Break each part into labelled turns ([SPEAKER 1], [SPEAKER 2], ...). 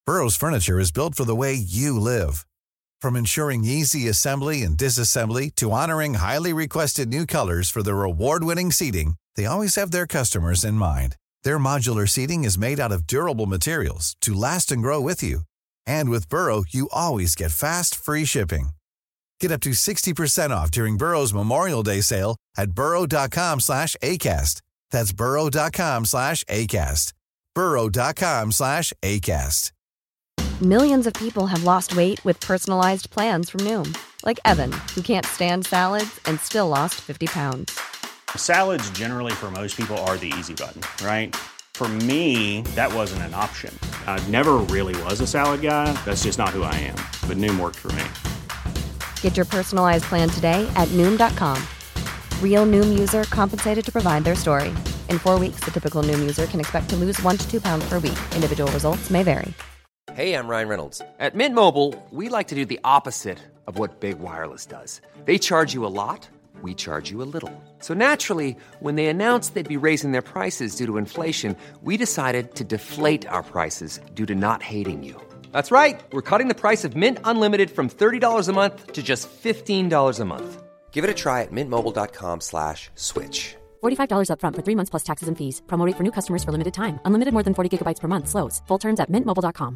[SPEAKER 1] Burrow's furniture is built for the way you live. From ensuring easy assembly and disassembly to honoring highly requested new colors for their award-winning seating, they always have their customers in mind. Their modular seating is made out of durable materials to last and grow with you. And with Burrow, you always get fast, free shipping. Get up to 60% off during Burrow's Memorial Day sale at burrow.com/ACAST. That's burrow.com/ACAST. burrow.com/ACAST.
[SPEAKER 2] Millions of people have lost weight with personalized plans from Noom. Like Evan, who can't stand salads and still lost 50 pounds.
[SPEAKER 3] Salads generally for most people are the easy button, right? For me, that wasn't an option. I never really was a salad guy. That's just not who I am. But Noom worked for me.
[SPEAKER 2] Get your personalized plan today at Noom.com. Real Noom user compensated to provide their story. In 4 weeks, the typical Noom user can expect to lose 1 to 2 pounds per week. Individual results may vary.
[SPEAKER 4] Hey, I'm Ryan Reynolds. At Mint Mobile, we like to do the opposite of what Big Wireless does. They charge you a lot, we charge you a little. So naturally, when they announced they'd be raising their prices due to inflation, we decided to deflate our prices due to not hating you. That's right. We're cutting the price of Mint Unlimited from $30 a month to just $15 a month. Give it a try at mintmobile.com/switch.
[SPEAKER 5] $45 up front for 3 months plus taxes and fees. Promo rate for new customers for limited time. Unlimited more than 40 gigabytes per month. Slows full terms at mintmobile.com.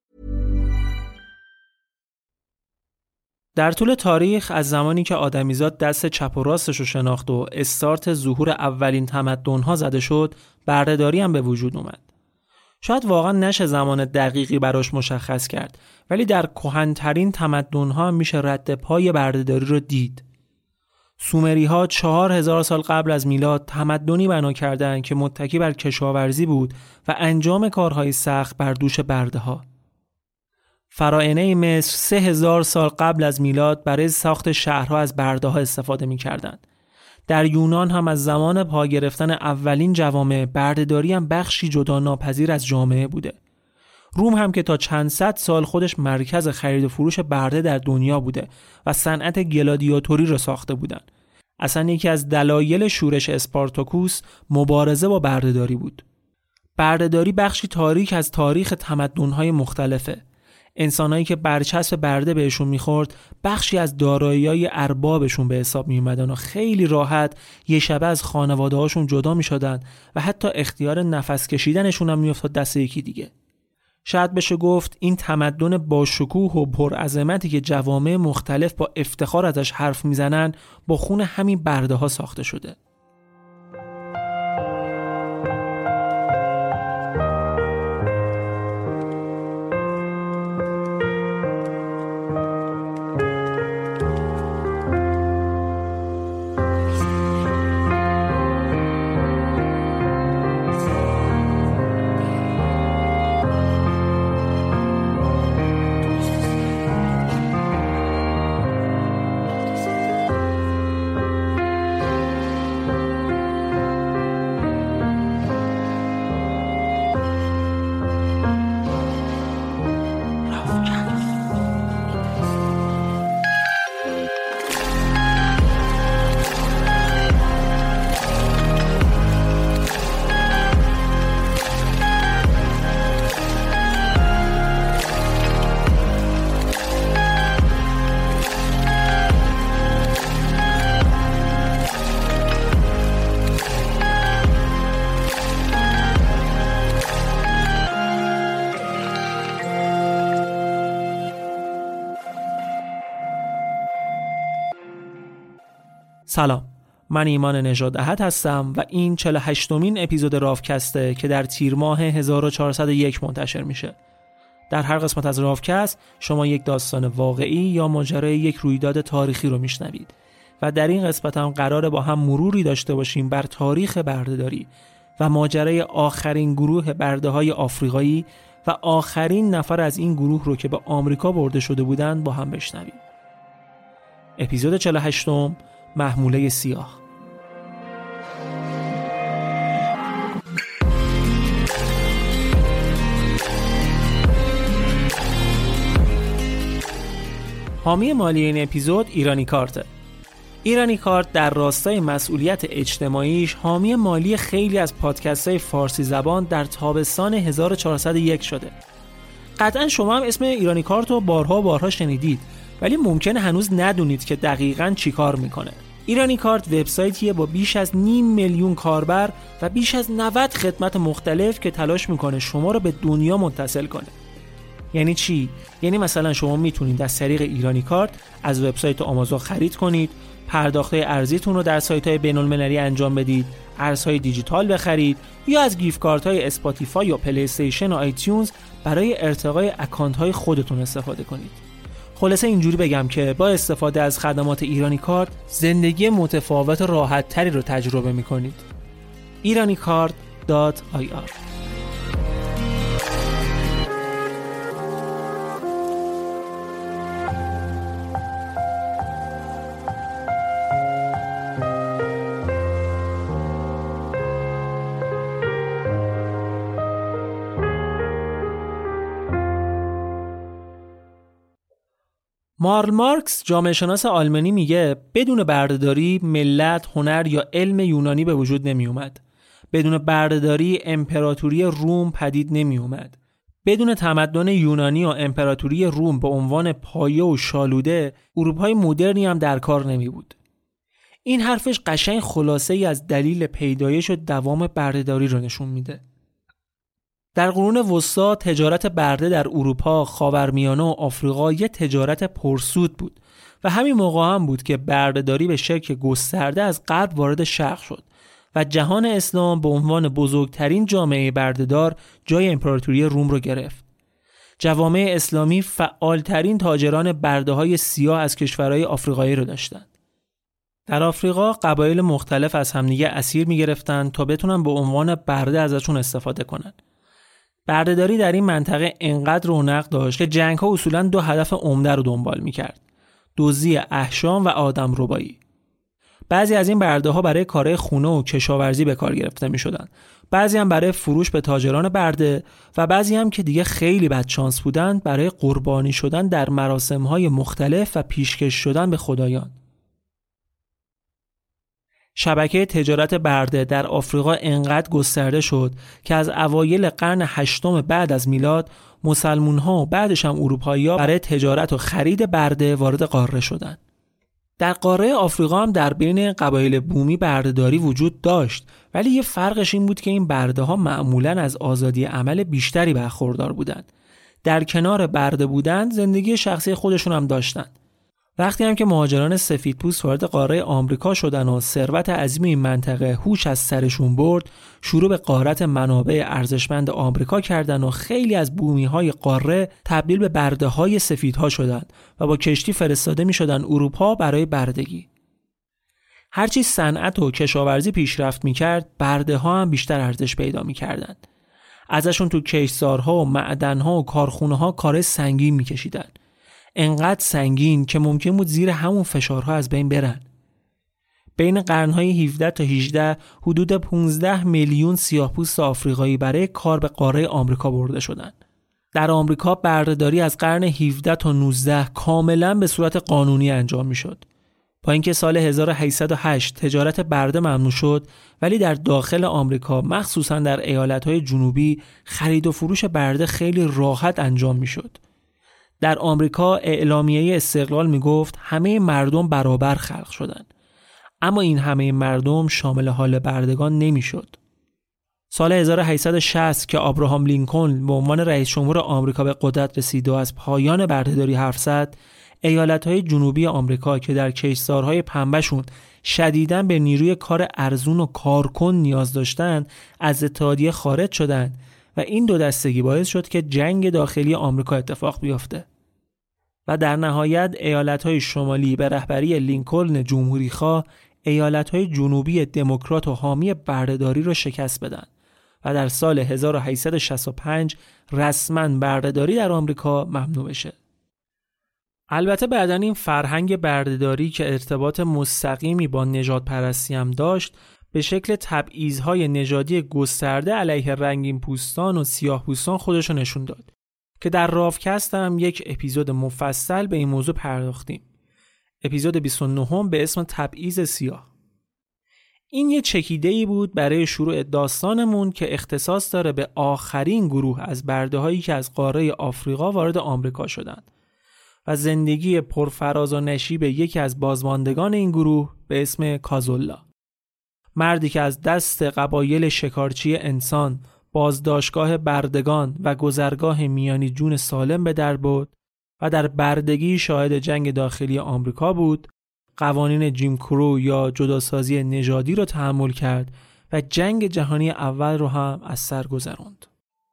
[SPEAKER 6] در طول تاریخ از زمانی که آدمیزاد دست چپ و راستش رو شناخت و استارت ظهور اولین تمدن‌ها زده شد، برده‌داری هم به وجود اومد. شاید واقعا نشه زمان دقیقی براش مشخص کرد، ولی در کهن‌ترین تمدن‌ها میشه رد پای برده‌داری رو دید. سومری‌ها 4000 سال قبل از میلاد تمدنی بنا کردند که متکی بر کشاورزی بود و انجام کارهای سخت بر دوش برده‌ها. فراعنه مصر 3000 سال قبل از میلاد برای ساخت شهرها از برده‌ها استفاده می‌کردند. در یونان هم از زمان پا گرفتن اولین جوامع برده‌داری هم بخشی جدا ناپذیر از جامعه بوده. روم هم که تا چند صد سال خودش مرکز خرید و فروش برده در دنیا بوده و صنعت گلادیاتوری را ساخته بودن. اصلا یکی از دلایل شورش اسپارتاکوس مبارزه با برده‌داری بود. برده‌داری بخشی تاریک از تاریخ تمدن‌های مختلفه. انسانایی که برچسب برده بهشون میخورد بخشی از دارایی‌های اربابشون به حساب میومدن و خیلی راحت یه شبه از خانواده‌هاشون جدا میشدن و حتی اختیار نفس کشیدنشون هم میافتاد دست یکی دیگه. شاید بشه گفت این تمدن با شکوه و پرعظمتی که جوامع مختلف با افتخار ازش حرف میزنن با خون همین برده‌ها ساخته شده. سلام، من ایمان نژاد احد هستم و این 48مین اپیزود رافکسته که در تیر ماه 1401 منتشر میشه. در هر قسمت از رافکست شما یک داستان واقعی یا ماجرای یک رویداد تاریخی رو میشنوید و در این قسمت هم قراره با هم مروری داشته باشیم بر تاریخ برده‌داری و ماجرای آخرین گروه برده‌های آفریقایی و آخرین نفر از این گروه رو که به آمریکا برده شده بودند با هم بشنویم. اپیزود 48م، محموله سیاه. حامی مالی این اپیزود ایرانی کارته. ایرانی کارت در راستای مسئولیت اجتماعیش حامی مالی خیلی از پادکست‌های فارسی زبان در تابستان 1401 شده. قطعا شما هم اسم ایرانی کارت رو بارها شنیدید، ولی ممکنه هنوز ندونید که دقیقاً چی کار میکنه. ایرانی کارت وبسایتیه با بیش از 500,000 کاربر و بیش از 90 خدمت مختلف که تلاش میکنه شما رو به دنیا متصل کنه. یعنی چی؟ یعنی مثلا شما میتونید از طریق ایرانی کارت از وبسایت آمازون خرید کنید، پرداخت‌های ارزیتون رو در سایت‌های بین‌المللی انجام بدید، ارزهای دیجیتال بخرید یا از گیفت کارت‌های اسپاتیفای یا پلی استیشن و آیتیونز برای ارتقای اکانت‌های خودتون استفاده کنید. خلاصه اینجوری بگم که با استفاده از خدمات ایرانی کارت زندگی متفاوت و راحت تری رو تجربه می‌کنید. iraniCard.ir. مارل مارکس جامعه شناس آلمانی میگه بدون بردهداری ملت، هنر یا علم یونانی به وجود نمی اومد. بدون بردهداری امپراتوری روم پدید نمی اومد. بدون تمدن یونانی و امپراتوری روم به عنوان پایه و شالوده، اروپای مدرنی هم در کار نمی بود. این حرفش قشنگ خلاصه ای از دلیل پیدایش و دوام بردهداری رو نشون میده. در قرون وسطا تجارت برده در اروپا، خاورمیانه و آفریقا یه تجارت پرسود بود و همین موقع هم بود که بردهداری به شکل گسترده از غرب وارد شرق شد و جهان اسلام به عنوان بزرگترین جامعه بردهدار جای امپراتوری روم رو گرفت. جوامع اسلامی فعالترین تاجران برده‌های سیاه از کشورهای آفریقایی رو داشتند. در آفریقا قبایل مختلف از همدیگه اسیر می‌گرفتن تا بتونن به عنوان برده ازشون استفاده کنن. بردهداری در این منطقه انقدر رونق داشت که جنگ‌ها اصولاً 2 هدف عمده رو دنبال می‌کرد: دزدی احشام و آدمربایی. بعضی از این برده‌ها برای کارهای خونه و کشاورزی به کار گرفته می‌شدن، بعضی هم برای فروش به تاجران برده و بعضی هم که دیگه خیلی بدشانس بودن برای قربانی شدن در مراسم‌های مختلف و پیشکش شدن به خدایان. شبکه تجارت برده در آفریقا انقدر گسترده شد که از اوایل قرن 8 بعد از میلاد مسلمان‌ها و بعدش هم اروپایی‌ها برای تجارت و خرید برده وارد قاره شدند. در قاره آفریقا هم در بین قبایل بومی بردهداری وجود داشت، ولی یه فرقش این بود که این برده‌ها معمولاً از آزادی عمل بیشتری برخوردار بودند. در کنار برده بودند زندگی شخصی خودشون هم داشتند. وقتی هم که مهاجران سفیدپوست وارد قاره آمریکا شدن و ثروت عظیم این منطقه هوش از سرشون برد، شروع به غارت منابع ارزشمند آمریکا کردن و خیلی از بومی‌های قاره تبدیل به برده‌های سفیدها شدند و با کشتی فرستاده می‌شدن اروپا برای بردگی. هرچی صنعت و کشاورزی پیشرفت می‌کرد، برده‌ها هم بیشتر ارزش پیدا می‌کردند. ازشون تو کشتزارها و معدن‌ها و کارخونه‌ها کار سنگین می‌کشیدن. انقدر سنگین که ممکن بود زیر همون فشارها از بین برن. بین قرن‌های 17 تا 18 حدود 15 میلیون سیاه‌پوست آفریقایی برای کار به قاره آمریکا برده شدند. در آمریکا بردهداری از قرن 17 تا 19 کاملاً به صورت قانونی انجام می‌شد. با اینکه سال 1808 تجارت برده ممنوع شد، ولی در داخل آمریکا مخصوصاً در ایالت‌های جنوبی خرید و فروش برده خیلی راحت انجام می‌شد. در آمریکا اعلامیه استقلال میگفت همه مردم برابر خلق شدند، اما این همه مردم شامل حال بردگان نمیشد. سال 1860 که آبراهام لینکلن به عنوان رئیس جمهور آمریکا به قدرت رسید و از پایان بردهداری حرف زد، ایالت‌های جنوبی آمریکا که در کشتزارهای پنبهشون شدیداً به نیروی کار ارزون و کارکن نیاز داشتند، از اتحادیه خارج شدند و این دو دستگی باعث شد که جنگ داخلی آمریکا اتفاق بیفته و در نهایت ایالت‌های شمالی به رهبری لینکلن جمهوری‌خواه ایالت‌های جنوبی دموکرات و حامی بردهداری را شکست بدن و در سال 1865 رسماً بردهداری در آمریکا ممنوع بشه. البته بعداً این فرهنگ بردهداری که ارتباط مستقیمی با نژادپرستی هم داشت، به شکل تبعیض‌های نژادی گسترده علیه رنگین پوستان و سیاه پوستان خودشو نشون داد که در رافکست هم یک اپیزود مفصل به این موضوع پرداختیم. اپیزود 29 به اسم تبعیض سیاه. این یه چکیده‌ای بود برای شروع داستانمون که اختصاص داره به آخرین گروه از برده‌هایی که از قاره آفریقا وارد آمریکا شدند و زندگی پرفراز و نشیب یکی از بازماندگان این گروه به اسم کازولا. مردی که از دست قبایل شکارچی انسان، بازداشتگاه بردگان و گذرگاه میانی جون سالم به در برد و در بردگی شاهد جنگ داخلی آمریکا بود، قوانین جیم کرو یا جداسازی نژادی رو تحمل کرد و جنگ جهانی اول رو هم از سر گذراند.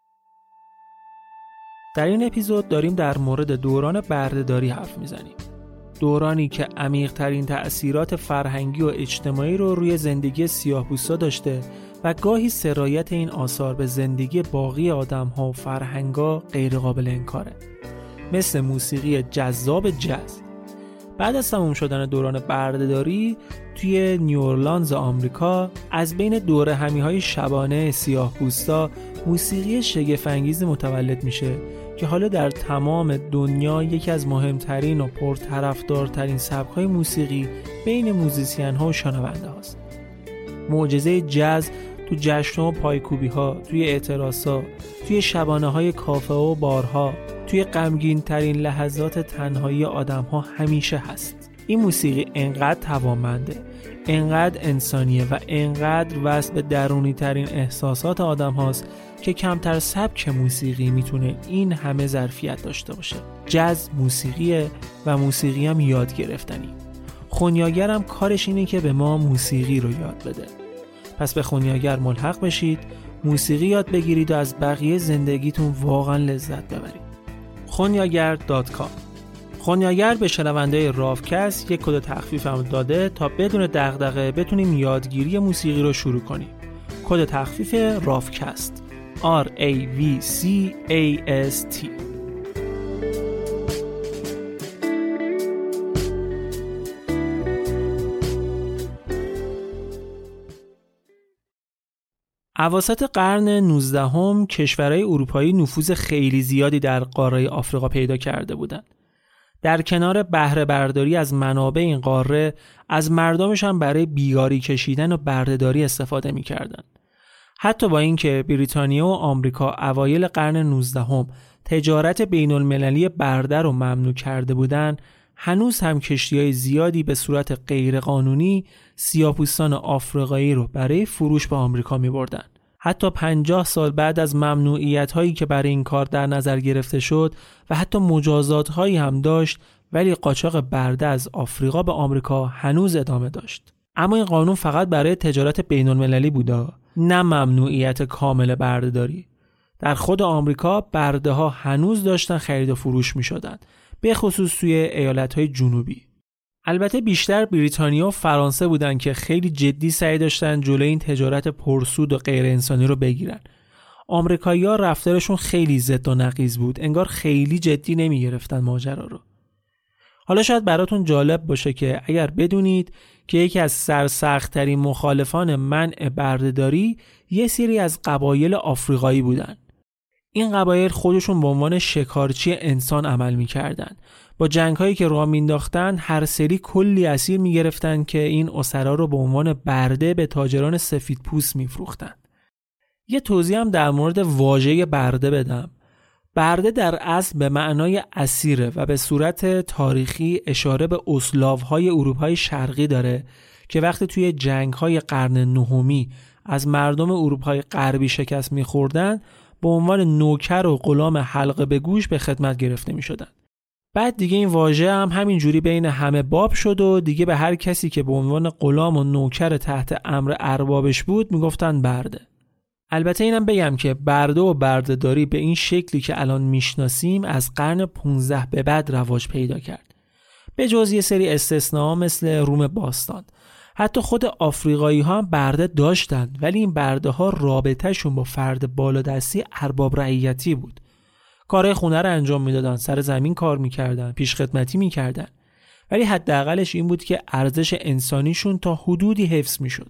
[SPEAKER 6] در این اپیزود داریم در مورد دوران بردهداری حرف میزنیم. دورانی که عمیق‌ترین تأثیرات فرهنگی و اجتماعی رو روی زندگی سیاه‌پوستا داشته و گاهی سرایت این آثار به زندگی باقی آدم‌ها و فرهنگا غیر قابل انکاره. مثل موسیقی جذاب جاز. بعد از تموم شدن دوران بردهداری توی نیوورلانز آمریکا، از بین دوره همی‌های شبانه سیاه‌پوستا موسیقی شگفت‌انگیزی متولد میشه که حالا در تمام دنیا یکی از مهمترین و پرطرفدارترین سبک‌های موسیقی بین موزیسین‌ها و شنونده هاست. معجزه جاز تو جشن‌ها و پایکوبی‌ها، توی اعتراض‌ها، توی شبانه‌های کافه و بارها، توی غمگین‌ترین لحظات تنهایی آدم‌ها همیشه هست. این موسیقی انقدر توانمنده، انقدر انسانیه و انقدر وصل به درونی‌ترین احساسات آدم هاست که کمتر سبک موسیقی میتونه این همه ظرفیت داشته باشه. جاز موسیقیه و موسیقی هم یاد گرفتنی. خونیاگر هم کارش اینه که به ما موسیقی رو یاد بده. پس به خونیاگر ملحق بشید، موسیقی یاد بگیرید و از بقیه زندگیتون واقعا لذت ببرید. خونیاگر.com. خونیاگر به شنونده رافکست یک کد تخفیف هم داده تا بدون دغدغه بتونیم یادگیری موسیقی رو شروع کنیم. کد تخفیف رافکست RAVCAST. اواسط قرن 19 کشورهای اروپایی نفوذ خیلی زیادی در قاره آفریقا پیدا کرده بودند. در کنار بهره برداری از منابع این قاره، از مردمش هم برای بیگاری کشیدن و بردهداری استفاده می‌کردند. حتی با اینکه بریتانیا و آمریکا اوایل قرن 19 تجارت بین‌المللی برده رو ممنوع کرده بودند، هنوز هم کشتی‌های زیادی به صورت غیرقانونی سیاه‌پوستان آفریقایی رو برای فروش به آمریکا می‌بردند. حتی 50 سال بعد از ممنوعیت‌هایی که برای این کار در نظر گرفته شد و حتی مجازات‌هایی هم داشت، ولی قاچاق برده از آفریقا به آمریکا هنوز ادامه داشت. اما این قانون فقط برای تجارت بین‌المللی بوده، نه ممنوعیت کامل بردهداری. در خود آمریکا برده‌ها هنوز داشتن خرید و فروش می‌شدن، به خصوص توی ایالت‌های جنوبی. البته بیشتر بریتانیا و فرانسه بودن که خیلی جدی سعی داشتن جلوی این تجارت پرسود و غیر انسانی رو بگیرن. آمریکایی‌ها رفتارشون خیلی ضد و نقیض بود، انگار خیلی جدی نمی‌گرفتن ماجرا رو. حالا شاید براتون جالب باشه که اگر بدونید که یکی از سرسخت‌ترین مخالفان منع بردهداری یه سری از قبایل آفریقایی بودن. این قبایل خودشون به عنوان شکارچی انسان عمل می‌کردن. با جنگ‌هایی که راه مینداختن هر سری کلی اسیر می‌گرفتن که این اسرا رو به عنوان برده به تاجران سفیدپوست می‌فروختن. یه توضیح هم در مورد واژه برده بدم. برده در اصل به معنای اسیره و به صورت تاریخی اشاره به اسلاوهای اروپای شرقی داره که وقتی توی جنگ‌های قرن نهمی از مردم اروپای غربی شکست می‌خوردن، به عنوان نوکر و غلام حلقه به گوش به خدمت گرفته می‌شدن. بعد دیگه این واژه هم همینجوری بین همه باب شد و دیگه به هر کسی که به عنوان غلام و نوکر تحت امر اربابش بود میگفتن برده. البته اینم بگم که برده و بردهداری به این شکلی که الان میشناسیم از قرن 15 به بعد رواج پیدا کرد. به جز یه سری استثناء مثل روم باستان. حتی خود آفریقایی ها هم برده داشتند، ولی این برده ها رابطهشون با فرد بالادستی ارباب رعیتی بود. کارهای خونه رو انجام میدادن، سر زمین کار میکردن، پیش خدمتی میکردن، ولی حداقلش این بود که ارزش انسانیشون تا حدودی حفظ میشد.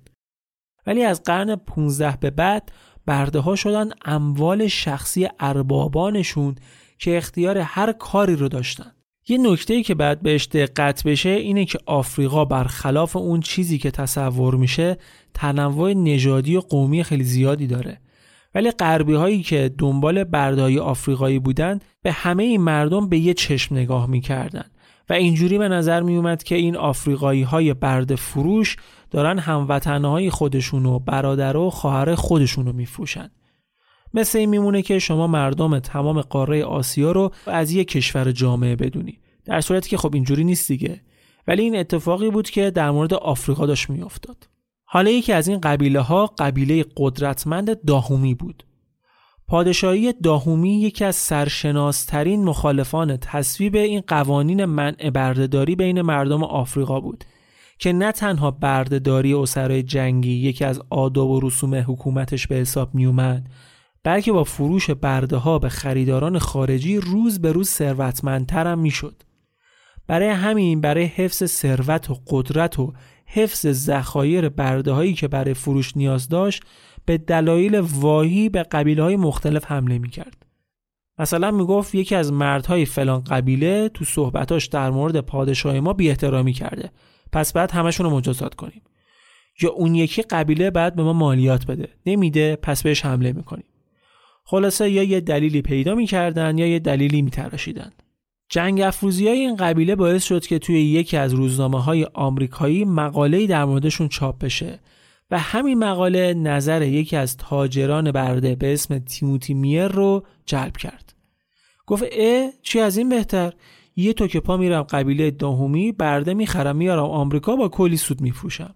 [SPEAKER 6] ولی از قرن 15 به بعد برده ها شدن اموال شخصی اربابانشون که اختیار هر کاری رو داشتن. یه نکته‌ای که باید بهش دقت بشه اینه که آفریقا برخلاف اون چیزی که تصور میشه تنوع نژادی و قومی خیلی زیادی داره. ولی غربی هایی که دنبال برده‌های آفریقایی بودن به همه این مردم به یه چشم نگاه میکردن و اینجوری به نظر میومد که این آفریقایی های برده فروش دارن هموطنهای خودشون و برادر و خواهر خودشون رو میفروشن. مثل این میمونه که شما مردم تمام قاره آسیا رو از یک کشور جامعه بدونی، در صورتی که خب اینجوری نیست دیگه. ولی این اتفاقی بود که در مورد آفریقا داشت میافتاد. حالا یکی از این قبیله ها قبیله قدرتمند داهومی بود. پادشاهی داهومی یکی از سرشناسترین مخالفان تصویب این قوانین منع بردهداری بین مردم آفریقا بود که نه تنها بردهداری اسرای جنگی یکی از آداب و رسوم حکومتش به حساب می اومد، بلکه با فروش برده ها به خریداران خارجی روز به روز ثروتمندتر هم می شد. برای همین برای حفظ ثروت و قدرت و حفظ ذخایر برده هایی که برای فروش نیاز داشت به دلایل واهی به قبیله های مختلف حمله می کرد. مثلا می گفت یکی از مردهای فلان قبیله تو صحبتاش در مورد پادشاه ما بی احترامی کرده، پس بعد همشون رو مجازات کنیم. یا اون یکی قبیله بعد به ما مالیات بده، نمیده پس بهش حمله میکنیم. خلاصه یا یه دلیلی پیدا میکردن یا یه دلیلی میتراشیدن. جنگ افروزی‌های این قبیله باعث شد که توی یکی از روزنامه‌های آمریکایی مقاله‌ای در موردشون چاپ بشه و همین مقاله نظر یکی از تاجران برده به اسم تیموتی میر رو جلب کرد. گفت چی از این بهتر؟ یه توکه پا میرم قبیله داهومی برده میخرم میارم آمریکا با کلی سود میفروشم.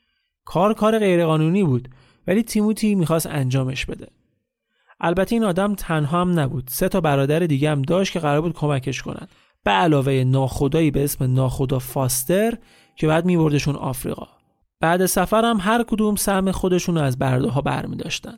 [SPEAKER 6] کار غیرقانونی بود ولی تیموتی میخواست انجامش بده. البته این آدم تنها هم نبود، 3 برادر دیگه هم داشت که قرار بود کمکش کنن، به علاوه ناخدایی به اسم ناخدا فاستر که بعد میبردشون آفریقا. بعد سفر هم هر کدوم سهم خودشون رو از برده ها برمی داشتن.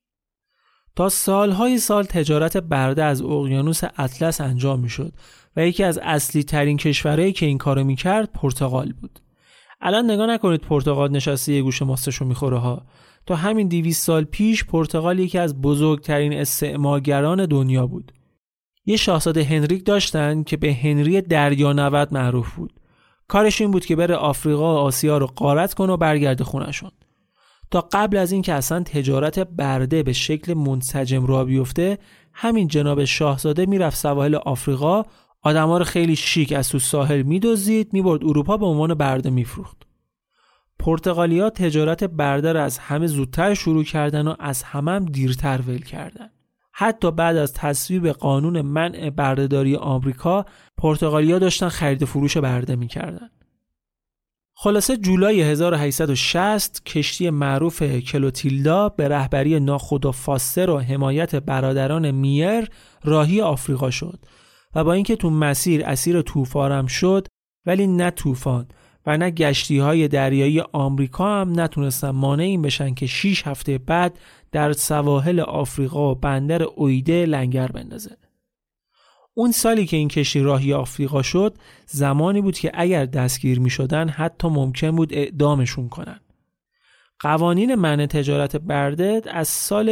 [SPEAKER 6] تا سالهای سال تجارت برده از اقیانوس اطلس انجام میشد و یکی از اصلی ترین کشورهایی که این کارو میکرد پرتغال بود. الان نگاه نکنید پرتغال نشسته یه گوشه ماستشو میخوره ها. تا همین 200 سال پیش پرتغال یکی از بزرگترین استعمارگران دنیا بود. یه شاهزاده هنریک داشتن که به هنری دریانورد معروف بود. کارش این بود که بره آفریقا و آسیا رو غارت کنه و برگرده خونه‌شون. تا قبل از این که اصلا تجارت برده به شکل منسجم راه بیفته، همین جناب شاهزاده میرفت سواحل آفریقا، آدما رو خیلی شیک از تو ساحل میدزدید، میبرد اروپا به عنوان برده میفروخت. پرتغالیا تجارت برده را از همه زودتر شروع کردن و از همه دیرتر ول کردن. حتی بعد از تصویب قانون منع بردهداری آمریکا، پرتغالیا داشتن خرید و فروش برده میکردن. خلاصه جولای 1860 کشتی معروف کلوتیلدا به رهبری ناخدا فاستر و حمایت برادران میر راهی آفریقا شد و با اینکه تو مسیر اسیر طوفان شد، ولی نه طوفان و نه گشتی‌های دریایی آمریکا هم نتونستن مانع این بشن که 6 هفته بعد در سواحل آفریقا و بندر اویده لنگر بندازه. اون سالی که این کشتی راهی آفریقا شد زمانی بود که اگر دستگیر می شدن حتی ممکن بود اعدامشون کنن. قوانین منع تجارت برده از سال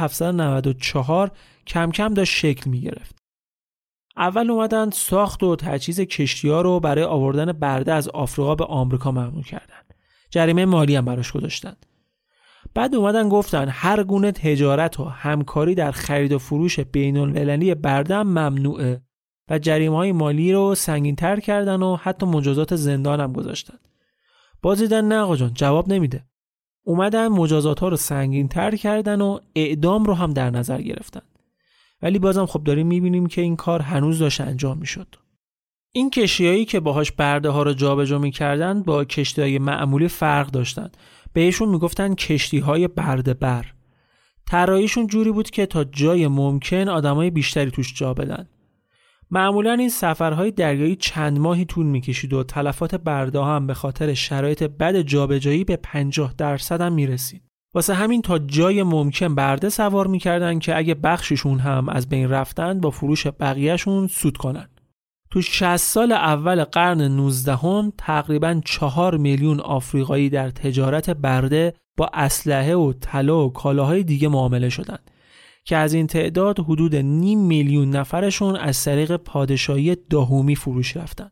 [SPEAKER 6] 1794 کم کم داشت شکل می گرفت. اول اومدن ساخت و تجهیز کشتی‌ها رو برای آوردن برده از آفریقا به آمریکا ممنوع کردن. جریمه مالی هم براش گذاشتن. بعد اومدن گفتن هر گونه تجارت و همکاری در خرید و فروش بین‌المللی برده هم ممنوعه و جریمه‌های مالی رو سنگین‌تر کردن و حتی مجازات زندان هم گذاشتن. باز دیدن نه آقا جان جواب نمیده. اومدن مجازات‌ها رو سنگین‌تر کردن و اعدام رو هم در نظر گرفتن. ولی بازم خب داریم می‌بینیم که این کار هنوز داشت انجام می‌شد. این کشتی‌هایی که باهاش برده‌ها رو جابجا می‌کردن با کشتی‌های معمولی فرق داشتن. بهشون میگفتن کشتی‌های برده‌بر. طراحیشون جوری بود که تا جای ممکن آدمای بیشتری توش جا بدن. معمولاً این سفرهای دریایی چند ماهی طول می‌کشید و تلفات برده‌ها هم به خاطر شرایط بد جابجایی به 50% هم میرسید. واسه همین تا جای ممکن برده سوار می‌کردن که اگه بخششون هم از بین رفتن با فروش بقیه‌شون سود کنن. تو 60 سال اول قرن 19 تقریباً 4 میلیون آفریقایی در تجارت برده با اسلحه و طلا و کالاهای دیگه معامله شدند که از این تعداد حدود 500,000 نفرشون از طریق پادشاهی داهومی فروش رفتن.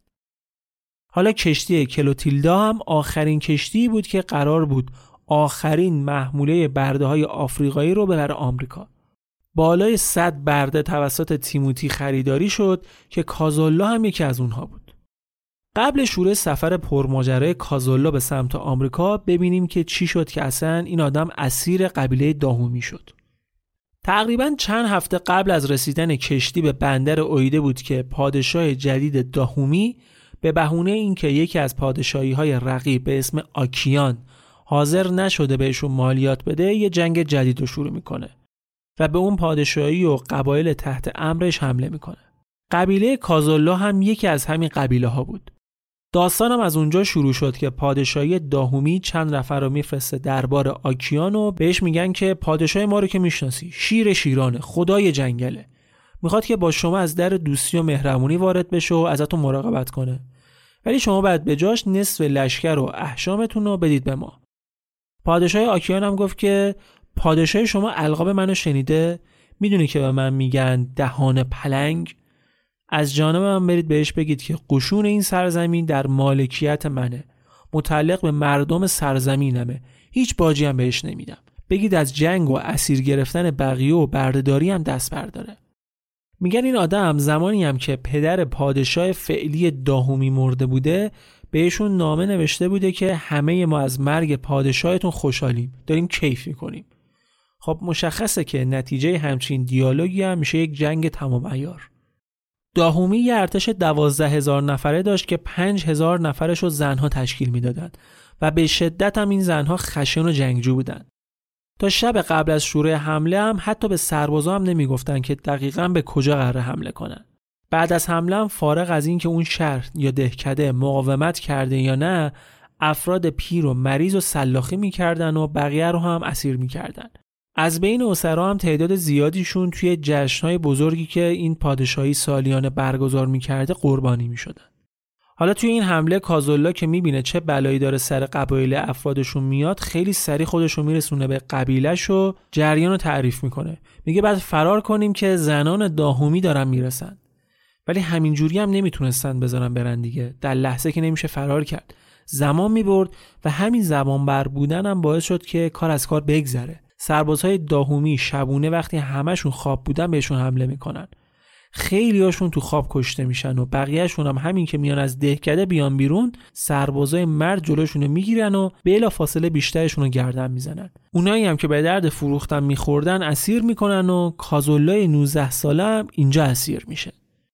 [SPEAKER 6] حالا کشتی کلوتیلدا هم آخرین کشتی بود که قرار بود آخرین محموله برده‌های آفریقایی رو ببره آمریکا. بالای 100 برده توسط تیموتی خریداری شد که کازولا هم یکی از اونها بود. قبل شروع سفر پرماجرای کازولا به سمت آمریکا ببینیم که چی شد که اصلا این آدم اسیر قبیله داهومی شد. تقریباً چند هفته قبل از رسیدن کشتی به بندر اویده بود که پادشاه جدید داهومی به بهونه اینکه یکی از پادشاهی‌های رقیب به اسم آکیان حاضر نشده بهشون مالیات بده یه جنگ جدید رو شروع میکنه و به اون پادشاهی و قبایل تحت امرش حمله میکنه. قبیله کازولا هم یکی از همین قبیله ها بود. داستانم از اونجا شروع شد که پادشاهی داهومی چند نفر رو میفرسته دربار آکیان و بهش میگن که پادشاه ما رو که میشناسی، شیر شیرانه، خدای جنگله، میخواد که با شما از در دوستی و مهربونی وارد بشه و ازتون مراقبت کنه، ولی شما باید به جاش نصف لشکر و احشامتون رو بدید به ما. پادشاه آکیان هم گفت که پادشاه شما القاب منو شنیده؟ میدونی که به من میگن دهان پلنگ؟ از جانب من برید بهش بگید که قشون این سرزمین در مالکیت منه، متعلق به مردم سرزمینمه، هیچ باجی هم بهش نمیدم. بگید از جنگ و اسیر گرفتن بقیه و بردهداری هم دست برداره. میگن این آدم زمانی هم که پدر پادشاه فعلی داهومی مرده بوده بهشون نامه نوشته بوده که همه ما از مرگ پادشاهتون خوشحالیم، داریم کیف میکنیم. خب مشخصه که نتیجه همچین دیالوگی هم میشه یک جنگ تمام عیار. داهومی یه ارتش 12,000 نفره داشت که 5,000 نفرش رو زنها تشکیل میدادن و به شدت هم این زنها خشن و جنگجو بودن. تا شب قبل از شروع حمله هم حتی به سربازا هم نمیگفتن که دقیقاً به کجا قراره حمله کنن. بعد از حمله هم فارغ از این که اون شهر یا دهکده مقاومت کرده یا نه، افراد پیر و مریض و سلاخی میکردن و بقیه رو هم اسیر میکردن. از بین اسرا هم تعداد زیادیشون توی جشن‌های بزرگی که این پادشاهی سالیانه برگزار میکرده قربانی میشدن. حالا توی این حمله کازولا که میبینه چه بلایی داره سر قبایل افرادشون میاد، خیلی سریع خودشو میرسونه به قبیله‌ش و جریان رو تعریف میکنه. میگه بعد فرار کنیم که زنان داهومی دارن میرسن. ولی همینجوری هم نمیتونستن بذارن برن دیگه. در لحظه که نمیشه فرار کرد، زمان میبرد و همین زمان بر بودن هم باعث شد که کار از کار بگذره. سربازهای داهومی شبونه وقتی همشون خواب بودن بهشون حمله میکنن. خیلی هاشون تو خواب کشته میشن و بقیهشون هم همین که میان از دهکده بیان بیرون، سربازای مرد جلوشونو میگیرن و بلا فاصله بیشترشون رو گردن میزنن. اونایی هم که به درد فروختن میخوردن اسیر میکنن و کازولای 19 ساله هم اینجا اسیر میشه.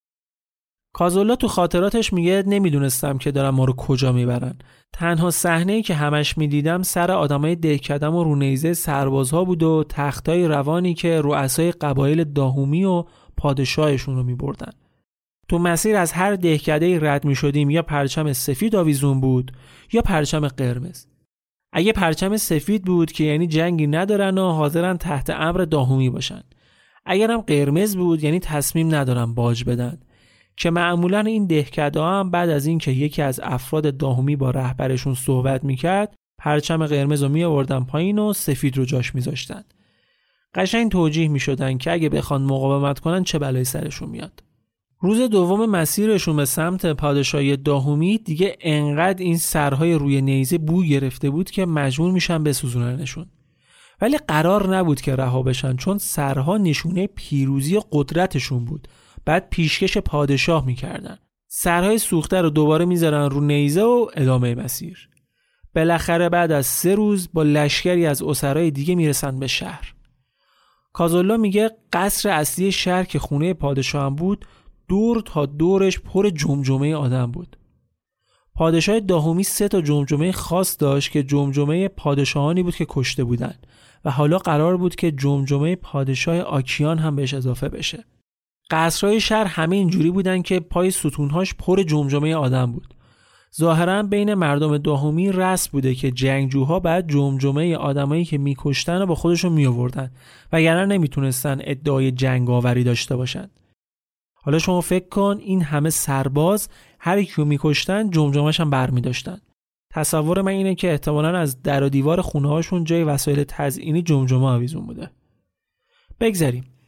[SPEAKER 6] کازولا تو خاطراتش میگه نمیدونستم که دارن ما رو کجا میبرن. تنها صحنه‌ای که همش میدیدم سر آدمای دهکدم و رونیزه سربازها بود و تختای روانی که رؤسای قبایل داهومی و پادشاهشون رو میبردن. تو مسیر از هر دهکده‌ای رد میشدیم یا پرچم سفید آویزون بود یا پرچم قرمز. اگه پرچم سفید بود که یعنی جنگی ندارن و حاضرن تحت امر داهومی باشن. اگرم قرمز بود یعنی تصمیم ندارن باج بدن. که معمولاً این دهکده‌ها هم بعد از این که یکی از افراد داهومی با رهبرشون صحبت میکرد، پرچم قرمز رو میآوردن پایین و سفید رو جاش میذاشتن. قشنگ توجیه میشدن که اگه بخوان مقاومت کنن چه بلایی سرشون میاد. روز دوم مسیرشون به سمت پادشاهی داهومی دیگه انقدر این سرهای روی نیزه بو گرفته بود که مجبور میشن بسوزوننشون. ولی قرار نبود که رها بشن، چون سرها نشونه پیروزی و قدرتشون بود. بعد پیشکش پادشاه میکردن. سرهای سوخته رو دوباره میذارن رو نیزه و ادامه مسیر. بالاخره بعد از 3 روز با لشکری از اسرای دیگه میرسن به شهر. کازولا میگه قصر اصلی شهر که خونه پادشاه هم بود، دور تا دورش پر جمجمه آدم بود. پادشاه داهومی 3 تا جمجمه خاص داشت که جمجمه پادشاهانی بود که کشته بودن و حالا قرار بود که جمجمه پادشاه آکیان هم بهش اضافه بشه. قصرهای شهر همه اینجوری بودن که پای ستونهاش پر جمجمه آدم بود. ظاهراً بین مردم داهومی رسم بوده که جنگجوها بعد جمجمه آدمایی که میکشتن رو با خودشون میآوردن، وگرنه نمیتونستن ادعای جنگاوری داشته باشن. حالا شما فکر کن این همه سرباز هر کیو میکشتن جمجمه‌اش هم برمی‌داشتن. تصور من اینه که احتمالاً از در و دیوار خونه‌هاشون جای وسایل تزئینی جمجمه آویزون بوده. بگذریم.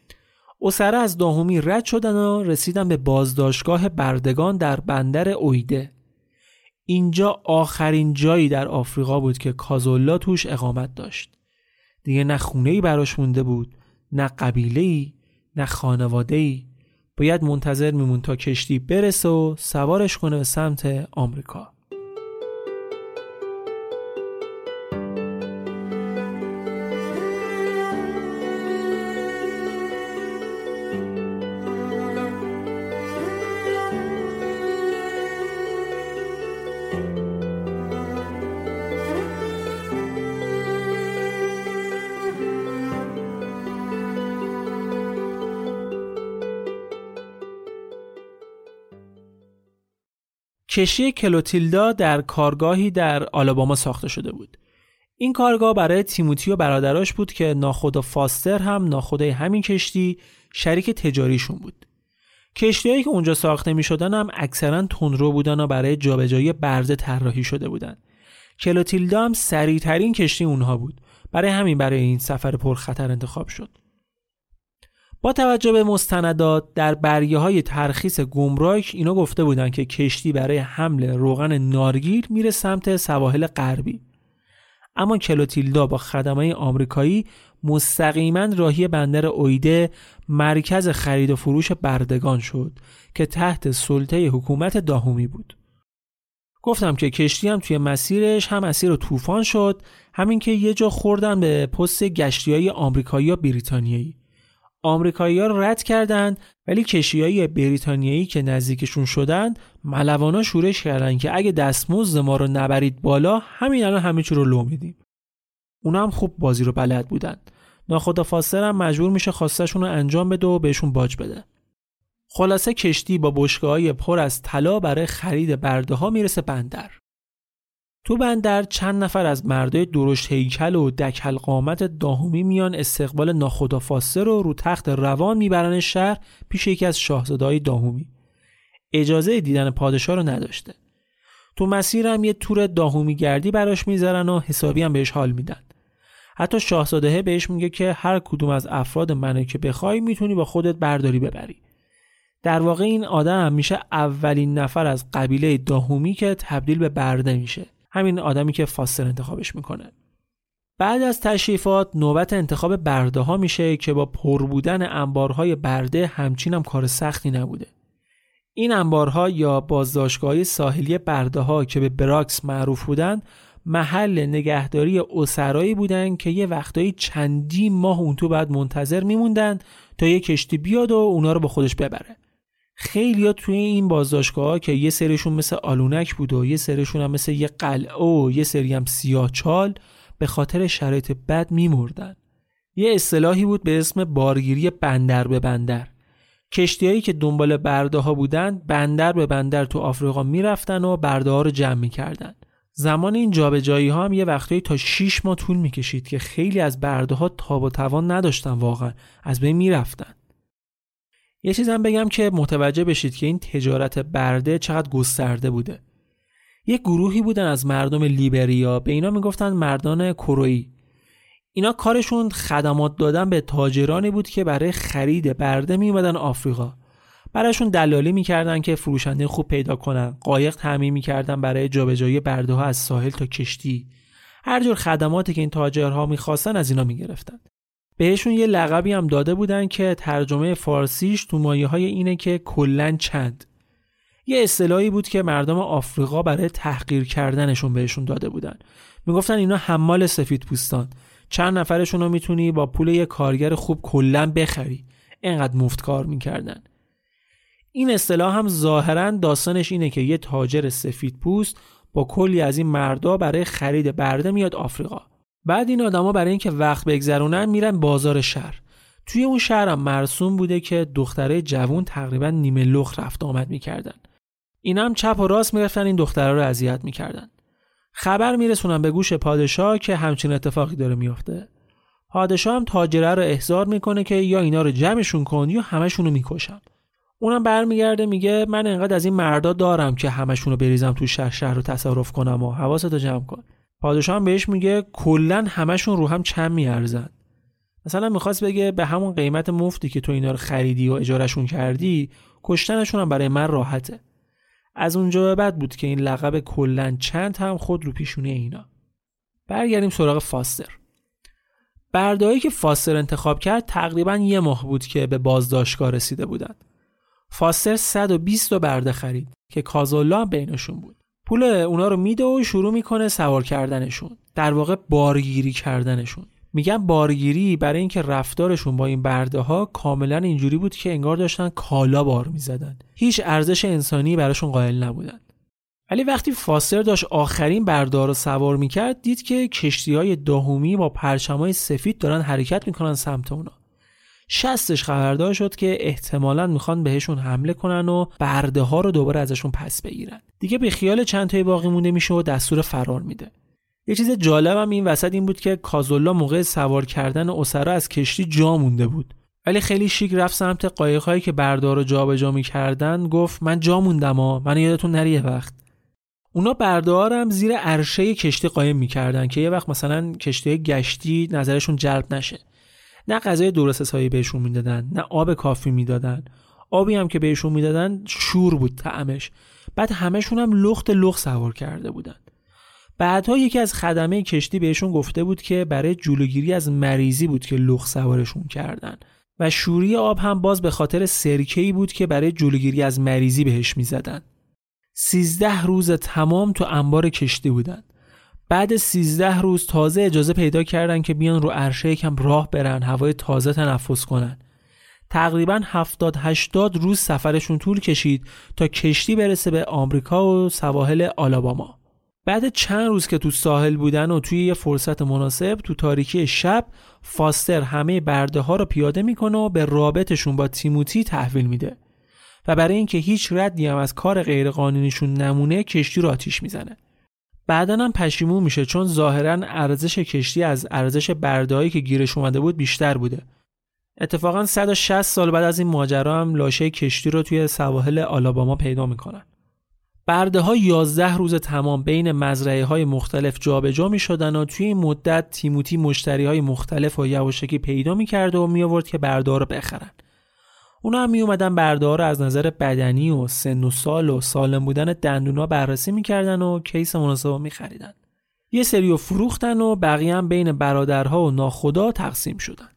[SPEAKER 6] اسرا از داهومی رد شدن و رسیدن به بازداشتگاه بردگان در بندر اویده. اینجا آخرین جایی در آفریقا بود که کازولا توش اقامت داشت. دیگه نه خونه‌ای براش مونده بود، نه قبیله‌ای، نه خانواده‌ای. باید منتظر میمون تا کشتی برسه و سوارش کنه به سمت آمریکا. کشتی کلوتیلدا در کارگاهی در آلاباما ساخته شده بود. این کارگاه برای تیموتی و برادراش بود که ناخدا فاستر هم ناخدای همین کشتی شریک تجاریشون بود. کشتی‌هایی که اونجا ساخته می‌شدن هم اکثراً تندرو بودن و برای جابجایی برده طراحی شده بودن. کلوتیلدا هم سریع‌ترین کشتی اونها بود. برای همین برای این سفر پرخطر انتخاب شد. با توجه به مستندات در برگه‌های ترخیص گمرک اینا گفته بودن که کشتی برای حمل روغن نارگیل میره سمت سواحل غربی. اما کلوتیلدا با خدمات آمریکایی مستقیما راهی بندر اویده، مرکز خرید و فروش بردگان شد که تحت سلطه حکومت داهومی بود. گفتم که کشتی هم توی مسیرش هم اسیر طوفان شد، همین که یه جا خوردن به پست گشتیای آمریکایی و بریتانیایی. آمریکایی‌ها رد کردند، ولی کشتی‌های بریتانیایی که نزدیکشون شدند ملوانا شورش کردند که اگه دستمزد ما رو نبرید بالا همین الان همه چی رو لو میدیم. اونا هم خوب بازی رو بلد بودن. ناخدا فاستر هم مجبور میشه خواستشون رو انجام بده و بهشون باج بده. خلاصه کشتی با بشکه‌های پر از طلا برای خرید برده‌ها میرسه بندر. تو بندر چند نفر از مردای درشت هیکل و دکل قامت داهومی میان استقبال ناخدا فاستر رو تخت روان میبرن شهر پیش یکی از شاهزاده‌های داهومی. اجازه دیدن پادشاه رو نداشته. تو مسیر هم یه تور داهومی گردی براش میذارن و حسابی هم بهش حال میدن. حتی شاهزاده بهش میگه که هر کدوم از افراد منو که بخوای میتونی با خودت برداری ببری. در واقع این آدم میشه اولین نفر از قبیله داهومی که تبدیل به برده میشه. همین آدمی که فاستر انتخابش میکنه. بعد از تشریفات نوبت انتخاب برده ها میشه که با پر بودن انبارهای برده همچین هم کار سختی نبوده. این انبارها یا بازداشتگاه‌های ساحلی برده ها که به براکس معروف بودن محل نگهداری اسرایی بودن که یه وقتایی چندی ماه اون تو بعد منتظر میموندن تا یه کشتی بیاد و اونا رو با خودش ببره. خیلی‌ها توی این بازداشتگاه‌ها که یه سریشون مثل آلونک بود و یه سریشون هم مثل یه قلعه و یه سری هم سیاه‌چال به خاطر شرایط بد می‌مردن. یه اصطلاحی بود به اسم بارگیری بندر به بندر. کشتی‌هایی که دنبال برده‌ها بودن بندر به بندر تو آفریقا می‌رفتن و برده‌ها رو جمع می‌کردن. زمان این جابجایی‌ها هم یه وقتایی تا 6 ماه طول می‌کشید که خیلی از برده‌ها تاب و توان نداشتن، واقعا از بین می‌رفتن. یه چیزم بگم که متوجه بشید که این تجارت برده چقدر گسترده بوده. یک گروهی بودن از مردم لیبریا، به اینا میگفتن مردان کروئی. اینا کارشون خدمات دادن به تاجرانی بود که برای خرید برده میومدن آفریقا. براشون دلالی میکردن که فروشنده خوب پیدا کنن، قایق تعمیر میکردن برای جابجایی برده ها از ساحل تا کشتی. هر جور خدماتی که این تاجرها میخواستن از اینا میگرفتن. بهشون یه لقبی هم داده بودن که ترجمه فارسیش تو مایه‌های اینه که کلن چند. یه اصطلاحی بود که مردم آفریقا برای تحقیر کردنشون بهشون داده بودن. میگفتن اینا حمال سفید پوستان، چند نفرشون رو میتونی با پول یه کارگر خوب کلن بخری. اینقدر مفت کار میکردن. این اصطلاح هم ظاهراً داستانش اینه که یه تاجر سفید پوست با کلی از این مردا برای خرید برده میاد آفریقا. بعد این آدما برای اینکه وقت بگذرونن میرن بازار شهر. توی اون شهر هم مرسوم بوده که دختره جوون تقریبا نیمه لخت رفت آمد میکردن. اینا هم چپ و راست میرفتن این دختره رو اذیت میکردن. خبر میرسونن به گوش پادشاه که همچین اتفاقی داره میفته. پادشاه هم تاجره رو احضار میکنه که یا اینا رو جمعشون کن یا همشون رو میکشم. اونم برمیگرده میگه من انقدر از این مردا دارم که همشون رو بریزم تو شهر رو تصرف کنم و حواستو جمع کن. پادشاه هم بهش میگه کلن همشون رو هم چند میارزن. مثلا میخواست بگه به همون قیمت مفتی که تو اینا رو خریدی و اجارهشون کردی، کشتنشون هم برای من راحته. از اونجا به بعد بود که این لقب کلاً چند هم خود رو پیشونی اینا. برگردیم سراغ فاستر. برده‌هایی که فاستر انتخاب کرد تقریباً 1 ماه بود که به بازداشتگاه رسیده بودن. فاستر 120 تا برده خرید که کازولا هم بینشون بود. پول اونا رو میده و شروع میکنه سوار کردنشون، در واقع بارگیری کردنشون. میگن بارگیری برای اینکه رفتارشون با این برده ها کاملا اینجوری بود که انگار داشتن کالا بار میزدن، هیچ ارزش انسانی براشون قائل نبودن. ولی وقتی فاستر داشت آخرین برده ها رو سوار میکرد، دید که کشتی‌های داهمی با پرچم‌های سفید دارن حرکت میکنن سمت اونا. شستش خبردار شد که احتمالاً میخوان بهشون حمله کنن و برده ها رو دوباره ازشون پس بگیرن. دیگه به خیال چند تای باقی مونده میشه و دستور فرار میده. یه چیز جالبم این وسط این بود که کازولا موقع سوار کردن اسرا از کشتی جا مونده بود، ولی خیلی شیک رفت سمت قایق‌هایی که برده ها رو جابجا می‌کردن، گفت من جا موندم من یادتون نره یه وقت. اونا برده ها رو هم زیر عرشه کشتی قایم می‌کردن که یه وقت مثلا کشتی گشتی نظرشون جلب نشه. نه غذای درست حسابی بهشون میدادن، نه آب کافی میدادن. آبی هم که بهشون میدادن شور بود طعمش. بعد همه‌شون هم لخت سوار کرده بودن. بعدها یکی از خدمه کشتی بهشون گفته بود که برای جلوگیری از مریضی بود که لخت سوارشون کردن و شوری آب هم باز به خاطر سرکه‌ای بود که برای جلوگیری از مریضی بهش میزدن. 13 روز تمام تو انبار کشتی بودن. بعد 13 روز تازه اجازه پیدا کردن که بیان رو عرشه یکم راه برن، هوای تازه تنفس کنن. تقریباً 70-80 روز سفرشون طول کشید تا کشتی برسه به آمریکا و سواحل آلاباما. بعد چند روز که تو ساحل بودن و توی یه فرصت مناسب تو تاریکی شب، فاستر همه برده ها رو پیاده میکنه و به رابطشون با تیموتی تحویل میده و برای اینکه هیچ ردی هم از کار غیرقانونیشون نمونه کشتی رو آتیش میزنه. بعدن هم پشیمون میشه چون ظاهراً ارزش کشتی از ارزش برده‌هایی که گیرش اومده بود بیشتر بوده. اتفاقاً 160 سال بعد از این ماجرا هم لاشه کشتی رو توی سواحل آلاباما پیدا میکنن. برده‌ها 11 روز تمام بین مزرعه‌های مختلف جابجا می‌شدن و توی این مدت تیموتی مشتری‌های مختلف و یواشکی پیدا می‌کرد و می‌آورد که برده‌ها رو بخرن. اونا هم میومدن برده‌ها رو از نظر بدنی و سن و سال و سالم بودن دندونا بررسی می‌کردن و کیس مناسب می‌خریدن. یه سریو فروختن و بقیه هم بین برادرها و ناخدا تقسیم شدن.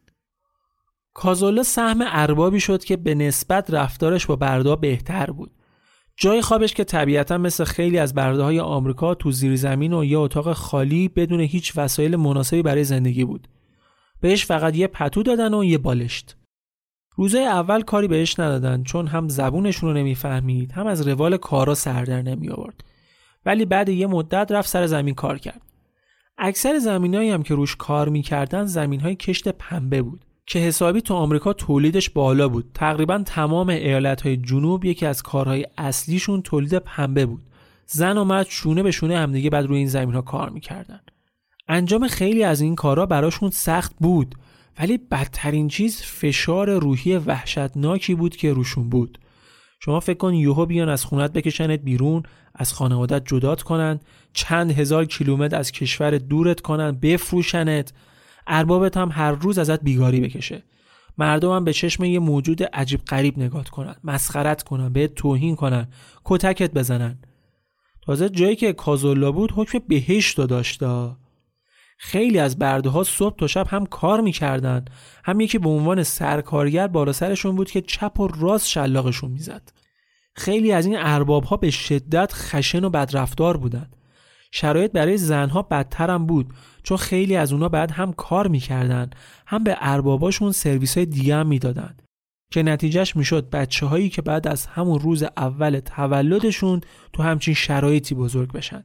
[SPEAKER 6] کازولا سهم اربابی شد که به نسبت رفتارش با برده‌ها بهتر بود. جای خوابش که طبیعتاً مثل خیلی از برده‌های آمریکا تو زیر زمین و یه اتاق خالی بدون هیچ وسایل مناسبی برای زندگی بود. بهش فقط یه پتو دادن و یه بالشت. روزای اول کاری بهش ندادن چون هم زبونشون رو نمیفهمید، هم از روال کارا سر در نمی آورد. ولی بعد یه مدت رفت سر زمین کار کرد. اکثر زمینایی هم که روش کار می‌کردن زمین‌های کشت پنبه بود که حسابی تو آمریکا تولیدش بالا بود. تقریباً تمام ایالت‌های جنوب یکی از کارهای اصلیشون تولید پنبه بود. زن و مرد شونه به شونه همدیگه بعد روی این زمین‌ها کار می‌کردن. انجام خیلی از این کارا براشون سخت بود، ولی بدترین چیز فشار روحی وحشتناکی بود که روشون بود. شما فکر کن یهو بیان از خونت بکشنت بیرون، از خانوادت جدات کنن، چند هزار کیلومتر از کشور دورت کنن، بفروشنت، اربابت هم هر روز ازت بیگاری بکشه. مردم هم به چشم یه موجود عجیب غریب نگات کنن، مسخرت کنن، بهت توهین کنن، کتکت بزنن. تازه جایی که کازولا بود حکم بهشت داشته. خیلی از برده ها صبح تا شب هم کار میکردن، هم یکی به عنوان سرکارگر بالا سرشون بود که چپ و راست شلاقشون میزد. خیلی از این ارباب ها به شدت خشن و بدرفتار بودن. شرایط برای زنها بدتر هم بود چون خیلی از اونا بعد هم کار میکردن، هم به ارباباشون سرویس های دیگه هم میدادن که نتیجهش میشد بچه هایی که بعد از همون روز اول تولدشون تو همچین شرایطی بزرگ بشن.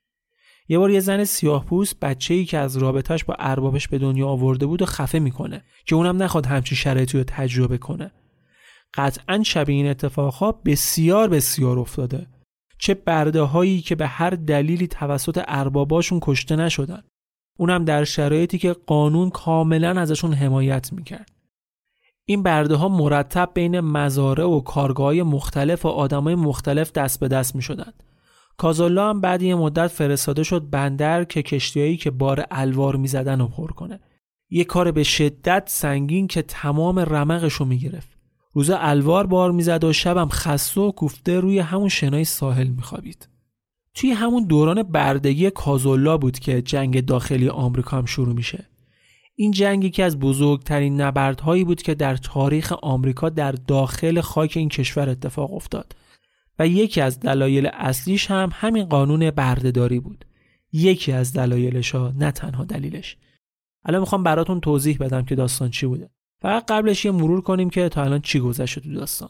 [SPEAKER 6] یه بار یه زن سیاه‌پوست بچه‌ای که از رابطه‌اش با اربابش به دنیا آورده بود و خفه میکنه که اونم نخواد همچین شرایطی رو تجربه کنه. قطعاً شبیه این اتفاقها بسیار افتاده. چه برده‌هایی که به هر دلیلی توسط ارباباشون کشته نشدن، اونم در شرایطی که قانون کاملاً ازشون حمایت میکرد. این برده‌ها مرتب بین مزارع و کارگاه‌های مختلف و آدمای مختلف دست به دست میشدن. کازولا هم بعد یه مدت فرستاده شد بندر که کشتیایی که بار الوار میزدن رو پر کنه. یه کار به شدت سنگین که تمام رمقشو میگرفت. روزا الوار بار میزد و شبم خسته و کوفته روی همون شنای ساحل میخوابید. توی همون دوران بردگی کازولا بود که جنگ داخلی آمریکا هم شروع میشه. این جنگ یکی از بزرگترین نبردهایی بود که در تاریخ آمریکا در داخل خاک این کشور اتفاق افتاد و یکی از دلایل اصلیش هم همین قانون بردهداری بود. یکی از دلایلش ها، نه تنها دلیلش. الان میخوام براتون توضیح بدم که داستان چی بوده. فقط قبلش یه مرور کنیم که تا الان چی گذشته تو داستان.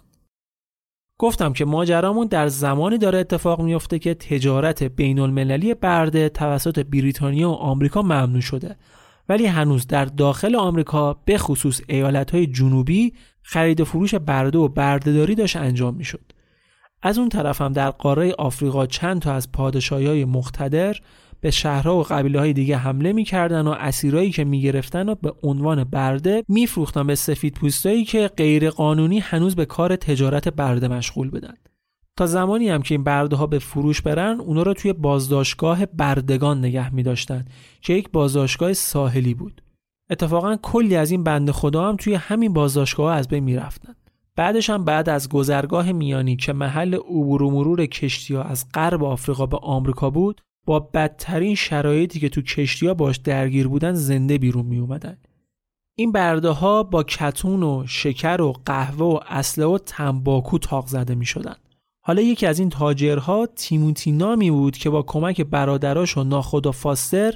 [SPEAKER 6] گفتم که ماجرامون در زمانی داره اتفاق میفته که تجارت بین المللی برده توسط بریتانیا و آمریکا ممنوع شده، ولی هنوز در داخل آمریکا به خصوص ایالت‌های جنوبی خرید و فروش برده و بردهداری داشت انجام میشد. از اون طرف هم در قاره آفریقا چند تا از پادشاهی‌های مقتدر به شهرها و قبیله‌های دیگه حمله می‌کردن و اسیرایی که می‌گرفتن و به عنوان برده می‌فروختن به سفیدپوستایی که غیر قانونی هنوز به کار تجارت برده مشغول بودن. تا زمانی هم که این برده‌ها به فروش برن، اونا رو توی بازداشتگاه بردگان نگه می‌داشتن که یک بازداشتگاه ساحلی بود. اتفاقا کلی از این بنده خدا هم توی همین بازداشتگاه از بین می‌رفتن. بعدش هم بعد از گذرگاه میانی که محل عبور و مرور کشتی‌ها از غرب آفریقا به آمریکا بود، با بدترین شرایطی که تو کشتی‌ها باش درگیر بودن زنده بیرون می اومدن. این برده‌ها با کتون و شکر و قهوه و اسلحه و تنباکو تاق زده می شدن. حالا یکی از این تاجرها تیموتی نامی بود که با کمک برادراش و ناخدا فاستر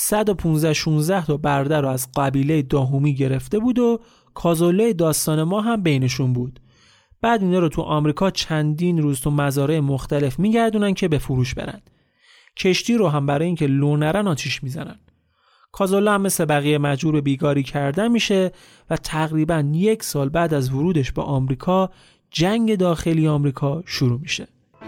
[SPEAKER 6] 115-16 تا برده رو از قبیله داهومی گرفته بود و کازوله داستان ما هم بینشون بود. بعد اینا رو تو آمریکا چندین روز تو مزارع مختلف میگردونن که به فروش برن. کشتی رو هم برای اینکه لو نرن آتیش میزنن. کازولا هم مثل بقیه مجبور به بیگاری کردن میشه و تقریباً 1 سال بعد از ورودش به آمریکا جنگ داخلی آمریکا شروع میشه.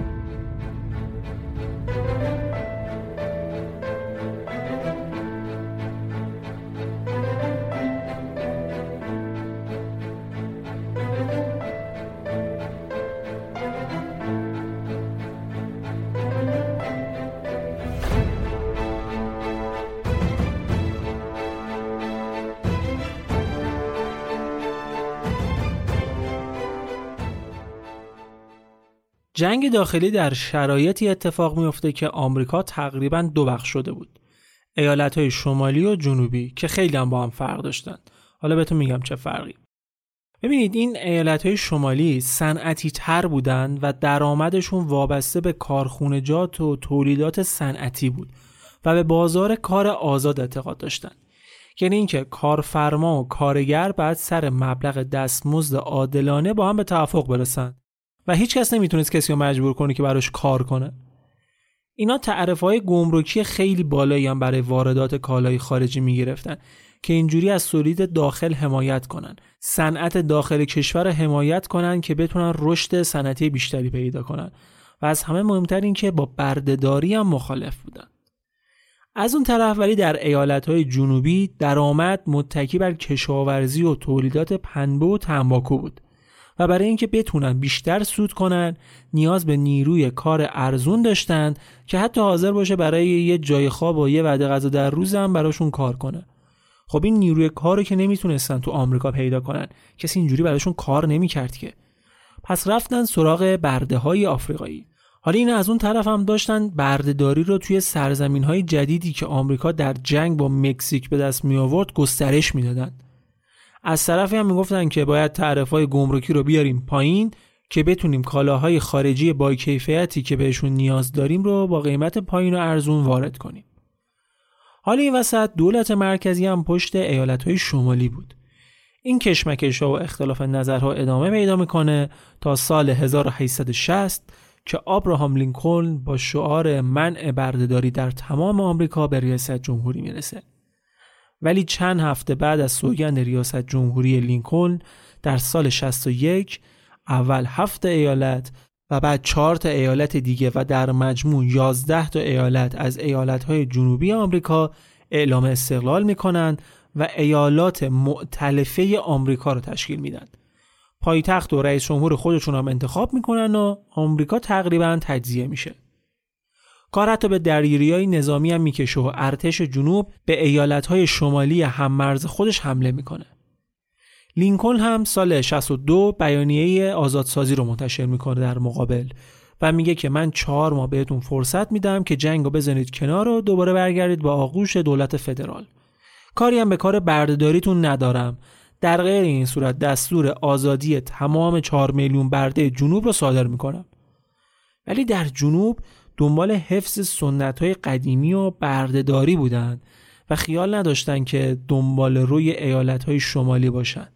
[SPEAKER 6] جنگ داخلی در شرایطی اتفاق میفته که آمریکا تقریباً 2 بخش شده بود. ایالت‌های شمالی و جنوبی که خیلی هم با هم فرق داشتن. حالا بهتون میگم چه فرقی. ببینید این ایالت‌های شمالی صنعتی تر بودن و درآمدشون وابسته به کارخونجات و تولیدات صنعتی بود و به بازار کار آزاد اعتقاد داشتن. یعنی اینکه کارفرما و کارگر بعد سر مبلغ دستمزد عادلانه با هم به توافق برسن و هیچ کس نمیتونست کسی رو مجبور کنه که براش کار کنه. اینا تعرفه‌های گمرکی خیلی بالایی هم برای واردات کالای خارجی میگرفتن که اینجوری از تولید داخل حمایت کنن، صنعت داخل کشور حمایت کنن که بتونن رشد صنعتی بیشتری پیدا کنن و از همه مهمتر این که با بردهداری هم مخالف بودن. از اون طرف ولی در ایالت‌های جنوبی درآمد متکی بر کشاورزی و تولیدات پنبه و تنباکو بود و برای اینکه بتونن بیشتر سود کنن نیاز به نیروی کار ارزون داشتن که حتی حاضر باشه برای یه جای خواب و یه وعده غذا در روز هم براشون کار کنه. خب این نیروی کارو که نمیتونستن تو آمریکا پیدا کنن، کسی اینجوری براشون کار نمیکرد که. پس رفتن سراغ برده‌های آفریقایی. حالا این از اون طرف هم داشتن بردهداری رو توی سرزمین‌های جدیدی که آمریکا در جنگ با مکزیک به دست می آورد گسترش میدادن. از طرفی هم میگفتن که باید تعرفه‌های گمرکی رو بیاریم پایین که بتونیم کالاهای خارجی با کیفیتی که بهشون نیاز داریم رو با قیمت پایین و ارزون وارد کنیم. حالا این وسط دولت مرکزی هم پشت ایالت‌های شمالی بود. این کشمکش‌ها و اختلاف نظرها ادامه پیدا میکنه تا سال 1860 که ابراهام لینکلن با شعار منع بردهداری در تمام آمریکا به ریاست جمهوری میرسه. ولی چند هفته بعد از سوگند ریاست جمهوری لینکلن در سال 61 اول 7 ایالت و بعد 4 تا ایالت دیگه و در مجموع 11 تا ایالت از ایالت‌های جنوبی آمریکا اعلام استقلال میکنن و ایالات مؤتلفه آمریکا رو تشکیل میدن. پایتخت و رئیس جمهور خودشون هم انتخاب میکنن و آمریکا تقریبا تجزیه میشه. کار حتی به درگیری‌های نظامی هم میکشه و ارتش جنوب به ایالت‌های شمالی هم‌مرز خودش حمله میکنه. لینکلن هم سال 62 بیانیه آزادسازی رو منتشر میکنه در مقابل و میگه که من 4 ماه بهتون فرصت میدم که جنگو بزنید کنار و دوباره برگردید به آغوش دولت فدرال. کاری هم به کار بردهداریتون ندارم. در غیر این صورت دستور آزادی تمام 4 میلیون برده جنوب رو صادر میکنم. ولی در جنوب دنبال حفظ سنت‌های قدیمی و بردهداری بودن و خیال نداشتن که دنبال روی ایالت‌های شمالی باشن.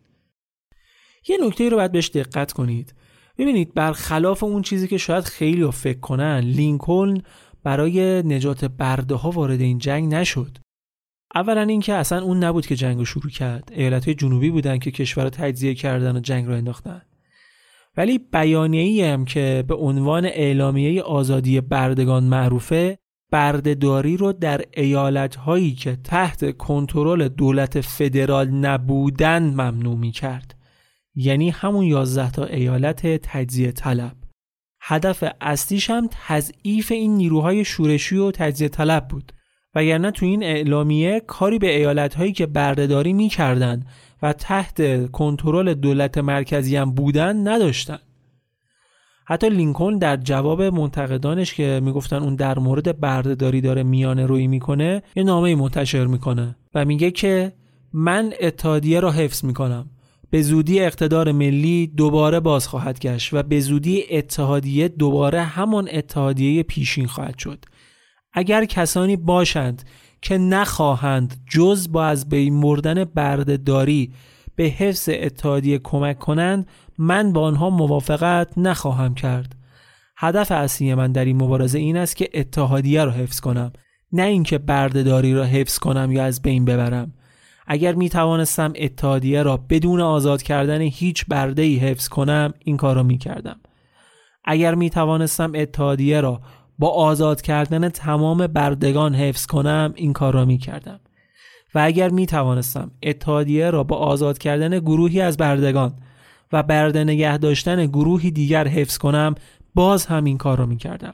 [SPEAKER 6] یه نکته رو باید بهش دقت کنید. ببینید برخلاف اون چیزی که شاید خیلی ها فکر کنن، لینکلن برای نجات برده ها وارد این جنگ نشد. اولا این که اصلا اون نبود که جنگ رو شروع کرد. ایالت‌های جنوبی بودن که کشور رو تجزیه کردن و جنگ رو انداختن. ولی بیانیه‌ای هم که به عنوان اعلامیه آزادی بردگان معروفه، بردهداری رو در ایالت‌هایی که تحت کنترل دولت فدرال نبودن ممنوع می‌کرد. یعنی همون 11 تا ایالت تجزیه طلب. هدف اصلیش هم تضعیف این نیروهای شورشی و تجزیه طلب بود. وگرنه تو این اعلامیه کاری به ایالت‌هایی که بردهداری می‌کردن و تحت کنترل دولت مرکزی هم بودن نداشتن. حتی لینکلن در جواب منتقدانش که میگفتن اون در مورد بردهداری داره میانه رویی میکنه، یه نامه منتشر میکنه و میگه که من اتحادیه را حفظ میکنم. به زودی اقتدار ملی دوباره باز خواهد گشت و به زودی اتحادیه دوباره همان اتحادیه پیشین خواهد شد. اگر کسانی باشند که نخواهند جز با از بین مردن بردهداری به حفظ اتحادیه کمک کنند، من با آنها موافقت نخواهم کرد. هدف اصلی من در این مبارزه این است که اتحادیه را حفظ کنم، نه اینکه بردهداری را حفظ کنم یا از بین ببرم. اگر می توانستم اتحادیه را بدون آزاد کردن هیچ برده‌ای حفظ کنم، این کار را می کردم. اگر می توانستم اتحادیه را با آزاد کردن تمام بردگان حفظ کنم، این کار را می کردم. و اگر می توانستم اتحادیه را با آزاد کردن گروهی از بردگان و برده نگه داشتن گروهی دیگر حفظ کنم، باز هم این کار را می کردم.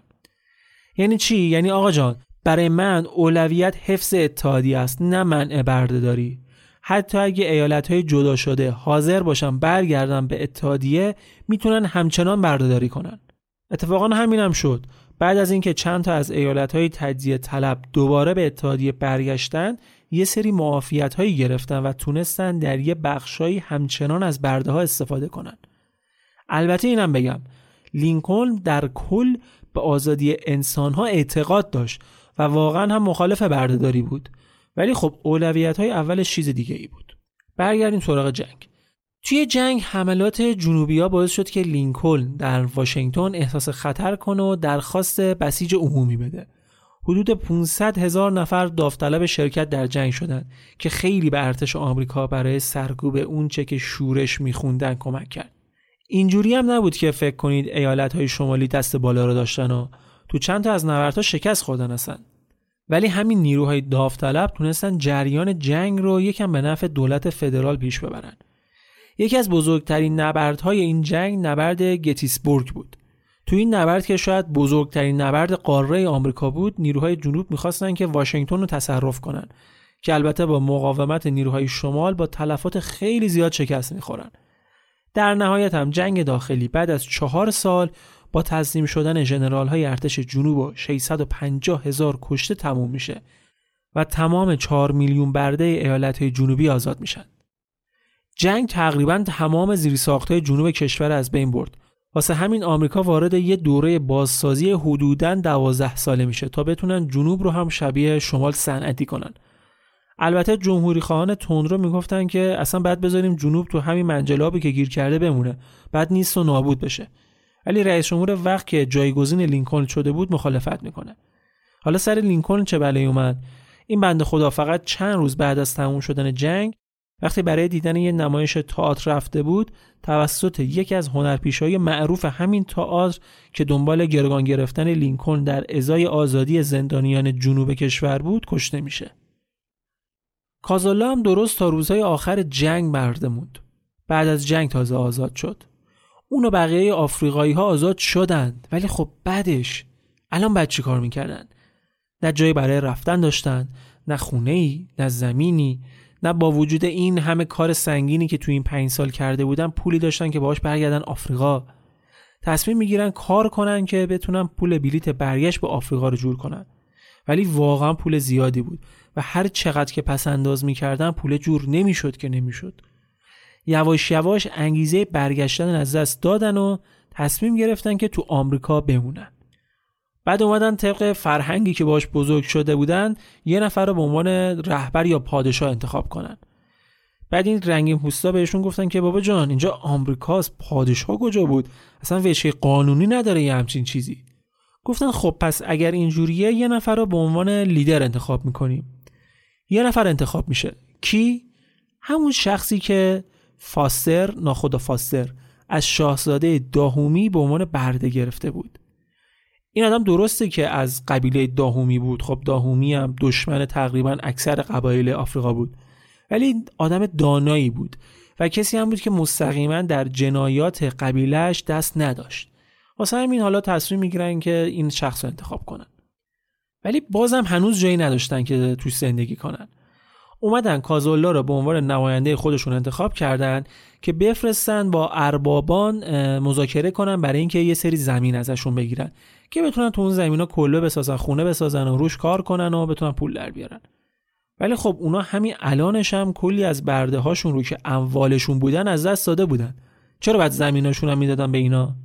[SPEAKER 6] یعنی چی؟ یعنی آقا جان، برای من اولویت حفظ اتحادیه است، نه منع بردهداری. حتی اگه ایالت‌های جدا شده حاضر باشن برگردن به اتحادیه، میتونن همچنان بردهداری کنن. اتفاقا همین هم شد. بعد از اینکه چند تا از ایالت‌های تجزیه طلب دوباره به اتحادیه برگشتن، یه سری معافیت‌هایی گرفتن و تونستن در یه بخشایی همچنان از برده‌ها استفاده کنن. البته اینم بگم، لینکلن در کل به آزادی انسان‌ها اعتقاد داشت و واقعا هم مخالف بردهداری بود. ولی خب اولویت‌های اولش چیز دیگه ای بود. برگردیم سراغ جنگ. توی جنگ حملات جنوبی‌ها باعث شد که لینکلن در واشنگتن احساس خطر کنه و درخواست بسیج عمومی بده. حدود 500,000 نفر داوطلب شرکت در جنگ شدند که خیلی به ارتش آمریکا برای سرکوب اونچه که شورش می‌خوندن کمک کرد. اینجوری هم نبود که فکر کنید ایالت‌های شمالی دست بالا رو داشتن و تو چند تا از نبردها شکست خوردن هستن. ولی همین نیروهای داوطلب تونستن جریان جنگ رو یکم به نفع دولت فدرال پیش ببرن. یکی از بزرگترین نبردهای این جنگ نبرد گتیسبورگ بود. تو این نبرد که شاید بزرگترین نبرد قاره آمریکا بود، نیروهای جنوب می‌خواستن که واشنگتن رو تصرف کنن که البته با مقاومت نیروهای شمال با تلفات خیلی زیاد شکست می‌خورن. در نهایت هم جنگ داخلی بعد از 4 سال با تسلیم شدن ژنرال‌های ارتش جنوب و 650,000 کشته تموم میشه و تمام 4 میلیون برده ایالت‌های جنوبی آزاد میشن. جنگ تقریباً تمام زیرساخت‌های جنوب کشور از بین برد. واسه همین آمریکا وارد یه دوره بازسازی حدوداً 12 ساله میشه تا بتونن جنوب رو هم شبیه شمال صنعتی کنن. البته جمهوری خواهان تندرو میگفتن که اصلا باید بذاریم جنوب تو همین منجلابی که گیر کرده بمونه، بعد نیست و نابود بشه. ولی رئیس جمهور وقت که جایگزین لینکلن شده بود مخالفت میکنه. حالا سر لینکلن چه بلایی اومد؟ این بنده خدا فقط چند روز بعد از تموم شدن جنگ، وقتی برای دیدن یه نمایش تئاتر رفته بود، توسط یکی از هنرپیشه‌های معروف همین تئاتر که دنبال گروگان گرفتن لینکلن در ازای آزادی زندانیان جنوب کشور بود، کشته میشه. کازالا هم درست تا روزهای آخر جنگ مرده موند. بعد از جنگ تازه آزاد شد. اون و بقیه آفریقایی‌ها آزاد شدند، ولی خب بعدش الان بعد چی کار میکردن؟ نه جایی برای رفتن داشتن، نه خونه‌ای، نه زمینی، نه با وجود این همه کار سنگینی که تو این 5 سال کرده بودن پولی داشتن که باهاش برگردن آفریقا. تصمیم میگیرن کار کنن که بتونن پول بلیت برگشت به آفریقا رو جور کنن. ولی واقعا پول زیادی بود و هر چقدر که پس انداز میکردن پول جور نمیشد که نمیشد. یواش یواش انگیزه برگشتن از دست دادن و تصمیم گرفتن که تو آمریکا بمونن. بعد اومدن طبق فرهنگی که باش بزرگ شده بودن یه نفر رو به عنوان رهبر یا پادشاه انتخاب کنن. بعد این رنگین پوستا بهشون گفتن که بابا جان اینجا آمریکاست، پادشاه کجا بود؟ اصلا وجه قانونی نداره یه همچین چیزی. گفتن خب پس اگر اینجوریه یه نفر رو به عنوان لیدر انتخاب میکنیم. یه نفر انتخاب میشه. کی؟ همون شخصی که فاستر، ناخدا فاستر، از شاهزاده داهومی به عنوان برده گرفته بود. این آدم درسته که از قبیله داهومی بود، خب داهومی هم دشمن تقریبا اکثر قبایل آفریقا بود، ولی آدم دانایی بود و کسی هم بود که مستقیما در جنایات قبیلهش دست نداشت. واسه همین حالا تصمیم میگیرن که این شخص رو انتخاب کنن. ولی بازم هنوز جایی نداشتن که توش زندگی کنن. اومدن کازولا رو به عنوان نماینده خودشون انتخاب کردن که بفرستن با اربابان مذاکره کنن برای اینکه یه سری زمین ازشون بگیرن که بتونن تو اون زمینا کلبه بسازن، خونه بسازن و روش کار کنن و بتونن پول در بیارن. ولی خب اونا همین الانش هم کلی از برده هاشون رو که اموالشون بودن از دست داده بودن. چرا بعد زمیناشون هم میدادن به اینا؟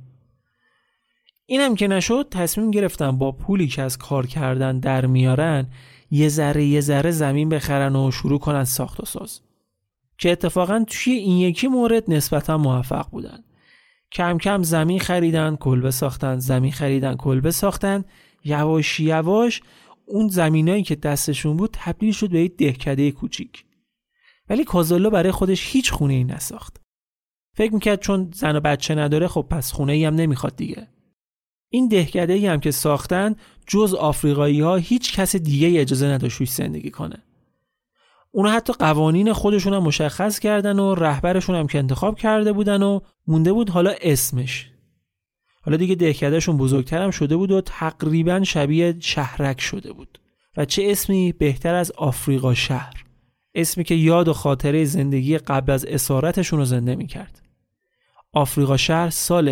[SPEAKER 6] اینم که نشد تصمیم گرفتن با پولی که از کار کردن در میارن یه ذره زمین بخرن و شروع کنن ساخت و ساز، که اتفاقا توی این یکی مورد نسبتا موفق بودن. کم کم زمین خریدن، کلبه ساختن، زمین خریدن، کلبه ساختن. یواش یواش اون زمینایی که دستشون بود تبدیل شد به یک دهکده کوچیک. ولی کازولا برای خودش هیچ خونه‌ای نساخت. فکر میکرد چون زن و بچه نداره خب پس خونه‌ای هم نمیخواد دیگه. این دهکده‌ای هم که ساختن جز آفریقایی‌ها هیچ کس دیگه اجازه نداشت روش زندگی کنه. اونا حتی قوانین خودشون هم مشخص کردن و رهبرشون هم که انتخاب کرده بودن و مونده بود حالا اسمش. حالا دیگه دهکده‌شون بزرگتر هم شده بود و تقریباً شبیه شهرک شده بود. و چه اسمی بهتر از آفریقا شهر، اسمی که یاد و خاطره زندگی قبل از اسارتشون رو زنده می‌کرد. آفریقا شهر سال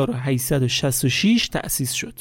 [SPEAKER 6] 1866 تأسیس شد.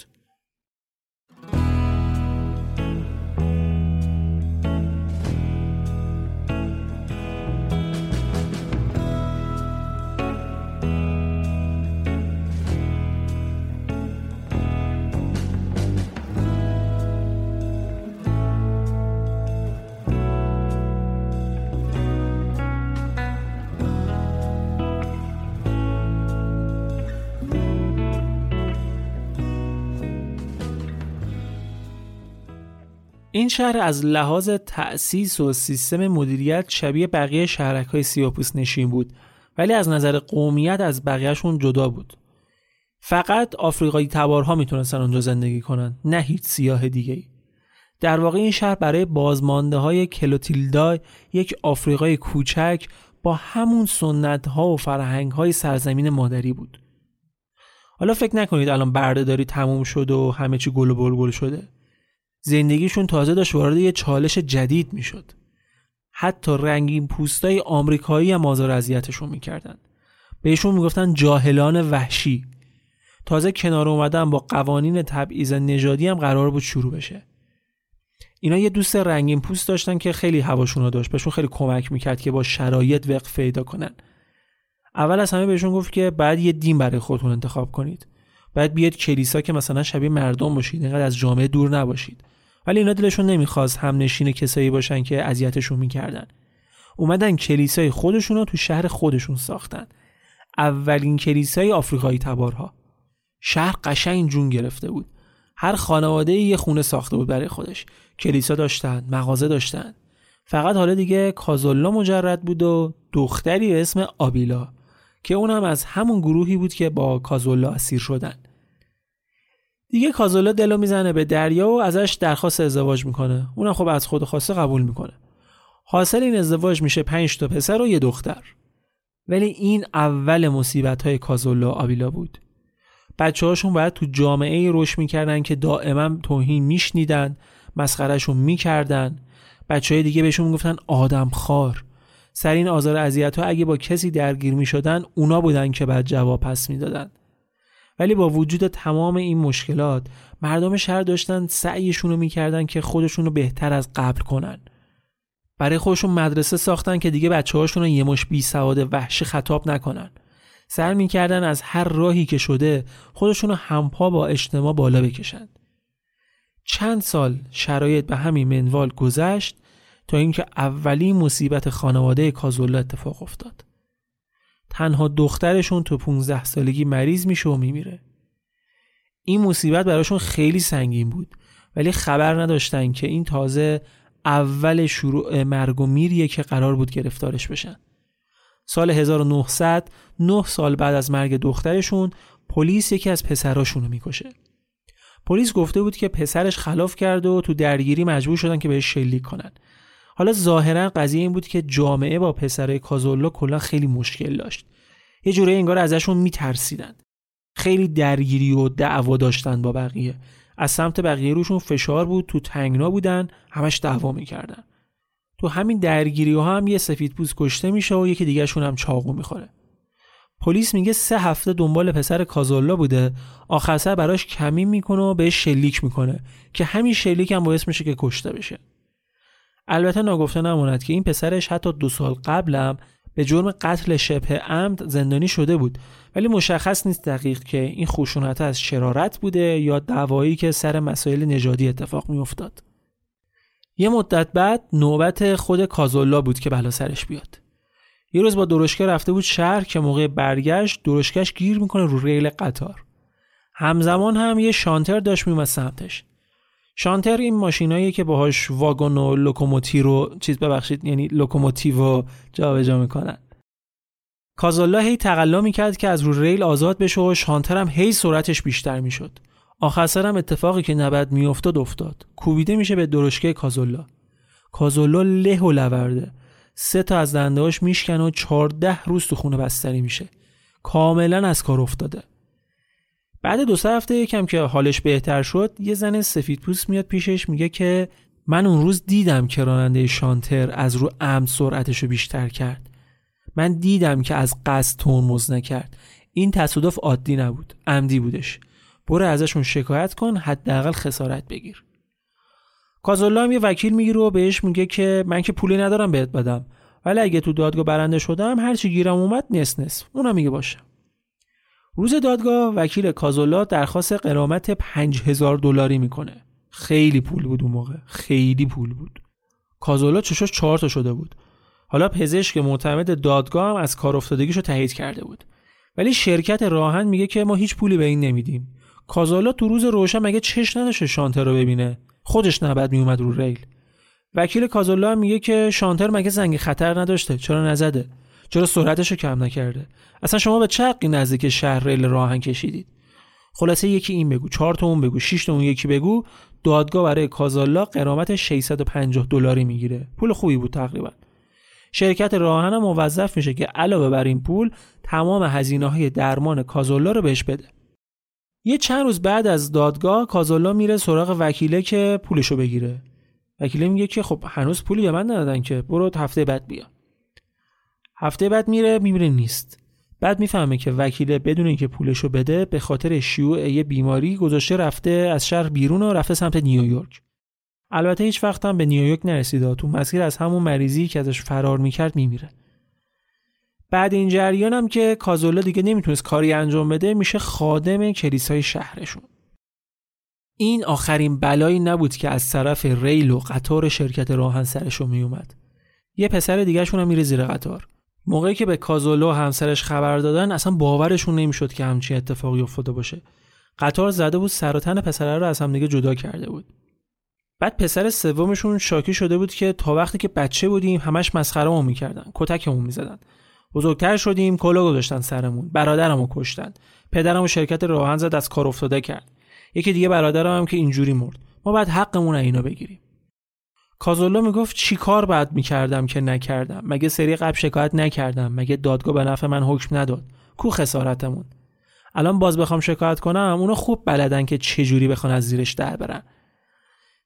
[SPEAKER 6] این شهر از لحاظ تأسیس و سیستم مدیریت شبیه بقیه شهرک‌های سیاه‌پوست نشین بود، ولی از نظر قومیت از بقیه‌شون جدا بود. فقط آفریقایی تبارها میتونستن اونجا زندگی کنن، نه هیچ سیاه دیگه‌ای. در واقع این شهر برای بازمانده‌های کلوتیلدا یک آفریقای کوچک با همون سنت‌ها و فرهنگ‌های سرزمین مادری بود. حالا فکر نکنید الان بردهداری تموم شد و همه چی گل و بلبل شده. زندگیشون تازه داشت وارد یه چالش جدید میشد. حتی رنگین پوستای آمریکایی هم آزار اذیتشون میکردن. بهشون میگفتن جاهلان وحشی. تازه کنار اومدن با قوانین تبعیض نژادی هم قرار بود شروع بشه. اینا یه دوست رنگین پوست داشتن که خیلی هواشون رو داشت، بهشون خیلی کمک میکرد که با شرایط وقف پیدا کنن. اول از همه بهشون گفت که بعد یه دین برای خودتون انتخاب کنید. بعد بیاد کلیسا که مثلا شبیه مردم باشید، اینقدر از جامعه دور نباشید. ولی اینا دلشون نمیخواست هم نشین کسایی باشن که اذیتشون میکردن. اومدن کلیسای خودشون رو تو شهر خودشون ساختن. اولین کلیسای آفریقایی تبارها. شهر قشنگ جون گرفته بود. هر خانواده یه خونه ساخته بود برای خودش. کلیسا داشتن، مغازه داشتن. فقط حالا دیگه کازولا مجرد بود و دختری به اسم آبیلا که اونم از همون گروهی بود که با کازولا اسیر شدن. دیگه کازولا دلو میزنه به دریا و ازش درخواست ازدواج میکنه. اونم خب از خود خواسته قبول میکنه. حاصل این ازدواج میشه 5 تا پسر و یه دختر. ولی این اول مصیبت‌های کازولا و آبیلا بود. بچه‌هاشون باید تو جامعه‌ای رشد میکردن که دائما توهین میشنیدن، مسخرهشون میکردن. بچهای دیگه بهشون میگفتن آدم خار. سر این آزار اذیت‌ها اگه با کسی درگیر میشدن اونا بودن که بعد جواب پس میدادن. ولی با وجود تمام این مشکلات مردم شهر داشتن سعیشون رو میکردن که خودشون رو بهتر از قبل کنن. برای خودشون مدرسه ساختن که دیگه بچه‌هاشون رو یه مش بیسواد وحشی خطاب نکنن. سعی میکردن از هر راهی که شده خودشون رو همپا با اجتماع بالا بکشن. چند سال شرایط به همین منوال گذشت تا اینکه اولین مصیبت خانواده کازولا اتفاق افتاد. تنها دخترشون تو 15 سالگی مریض میشه و میمیره. این مصیبت براشون خیلی سنگین بود، ولی خبر نداشتن که این تازه اول شروع مرگ و میریه که قرار بود گرفتارش بشن. سال 1900 9 سال بعد از مرگ دخترشون پلیس یکی از پسراشونو میکشه. پلیس گفته بود که پسرش خلاف کرده و تو درگیری مجبور شدن که بهش شلیک کنن. حالا ظاهرا قضیه این بود که جامعه با پسرای کازولا کلا خیلی مشکل داشت. یه جوری انگار ازشون میترسیدن. خیلی درگیری و دعوا داشتن با بقیه. از سمت بقیه روشون فشار بود، تو تنگنا بودن، همش دعوا میکردن. تو همین درگیری ها هم یه سفیدپوست کشته میشه و یکی دیگه شون هم چاقو میخوره. پلیس میگه 3 هفته دنبال پسر کازولا بوده، آخر سر براش کمین میکنه و بهش شلیک میکنه که همین شلیک هم باعث میشه که کشته بشه. البته ناگفته نماند که این پسرش حتی 2 سال قبلم به جرم قتل شبه عمد زندانی شده بود، ولی مشخص نیست دقیق که این خشونت از شرارت بوده یا دعوایی که سر مسائل نژادی اتفاق میافتاد. یه مدت بعد نوبت خود کازولا بود که بلا سرش بیاد. یه روز با درشکه رفته بود شهر که موقع برگشت درشکش گیر میکنه رو ریل قطار. همزمان هم یه شانتر داشت میومد سمتش. شانتر این ماشیناییه که باهاش واگن و لوکوموتیو رو یعنی لوکوموتیو رو جابجا میکنن. کازولا هی تقلا میکرد که از رو ریل آزاد بشه و شانتر هم هی سرعتش بیشتر میشد. آخر سر هم اتفاقی که نباید میافتاد افتاد. کوبیده میشه به درشکه کازولا. کازولا له و لورده. 3 تا از دنده‌هاش میشکنه و 14 روز تو خونه بستری میشه. کاملا از کار افتاده. بعد 2-3 هفته یکم که حالش بهتر شد، یه زن سفیدپوست میاد پیشش میگه که من اون روز دیدم که راننده شانتر از رو عمد سرعتشو بیشتر کرد. من دیدم که از قصد ترمز نکرد. این تصادف عادی نبود، عمدی بودش. برو ازشون شکایت کن، حداقل خسارت بگیر. کازولا هم یه وکیل میگیره و بهش میگه که من که پولی ندارم بهت بدم، ولی اگه تو دادگاه برنده شدم هر چی گیرم اومد نصف. اونم میگه باشه. روز دادگاه وکیل کازولا درخواست غرامت $5000 میکنه. خیلی پول بود اون موقع، خیلی پول بود. کازولا چشاش 4 تا شده بود. حالا پزشک معتمد دادگاه هم از کار افتادگیشو تایید کرده بود. ولی شرکت راهن میگه که ما هیچ پولی به این نمیدیم. کازولا تو روز روشن مگه چش نداشته شانتر رو ببینه؟ خودش نباید میومد رو ریل. وکیل کازولا میگه که شانتر مگه زنگ خطر نداشته؟ چرا نزده؟ چرا سرعتشو کم نکرده؟ اصلا شما به چه حقی نزدیک شهر ریل راهن کشیدید؟ خلاصه یکی این بگو، 4 تا اون بگو، 6 تا اون یکی بگو. دادگاه برای کازولا غرامت $650 میگیره. پول خوبی بود تقریبا. شرکت راهن هم موظف میشه که علاوه بر این پول تمام هزینه‌های درمان کازولا رو بهش بده. یه چند روز بعد از دادگاه کازولا میره سراغ وکیله که پولشو بگیره. وکیله میگه که خب هنوز پولی به من ندادن که، برو هفته بعد بیا. هفته بعد میره نیست. بعد میفهمه که وکیله بدون اینکه پولشو بده به خاطر شیوع یه بیماری گذاشته رفته از شهر بیرون و رفته سمت نیویورک. البته هیچ وقت هم به نیویورک نرسیده. تو مسیر از همون مریضی که ازش فرار میکرد میمیره. بعد این جریان هم که کازولا دیگه نمیتونست کاری انجام بده، میشه خادم کلیسای شهرشون. این آخرین بلایی نبود که از طرف ریل و قطار شرکت راهن سرشون میومد. یه پسر دیگه شون هم میره زیر قطار. موقعی که به کازولا و همسرش خبر دادن اصلا باورشون نمیشد که همچین اتفاقی افتاده باشه. قطار زده بود سر و تن پسره رو از هم دیگه جدا کرده بود. بعد پسر سومشون شاکی شده بود که تا وقتی که بچه بودیم همش مسخره‌مون می‌کردن، کتکمون می‌زدن. بزرگتر شدیم کلا گذاشتن سرمون، برادرمو کشتن. پدرمو شرکت راهن زد از کار افتاده کرد. یکی دیگه برادرم هم که اینجوری مرد. ما بعد حقمون اینا بگیریم. کازولا میگفت چی کار بعد می‌کردم که نکردم؟ مگه سری قبل شکایت نکردم؟ مگه دادگاه به نفع من حکم نداد؟ کو خسارتمون؟ الان باز بخوام شکایت کنم، اونا خوب بلدن که چه جوری بخوان از زیرش در برن.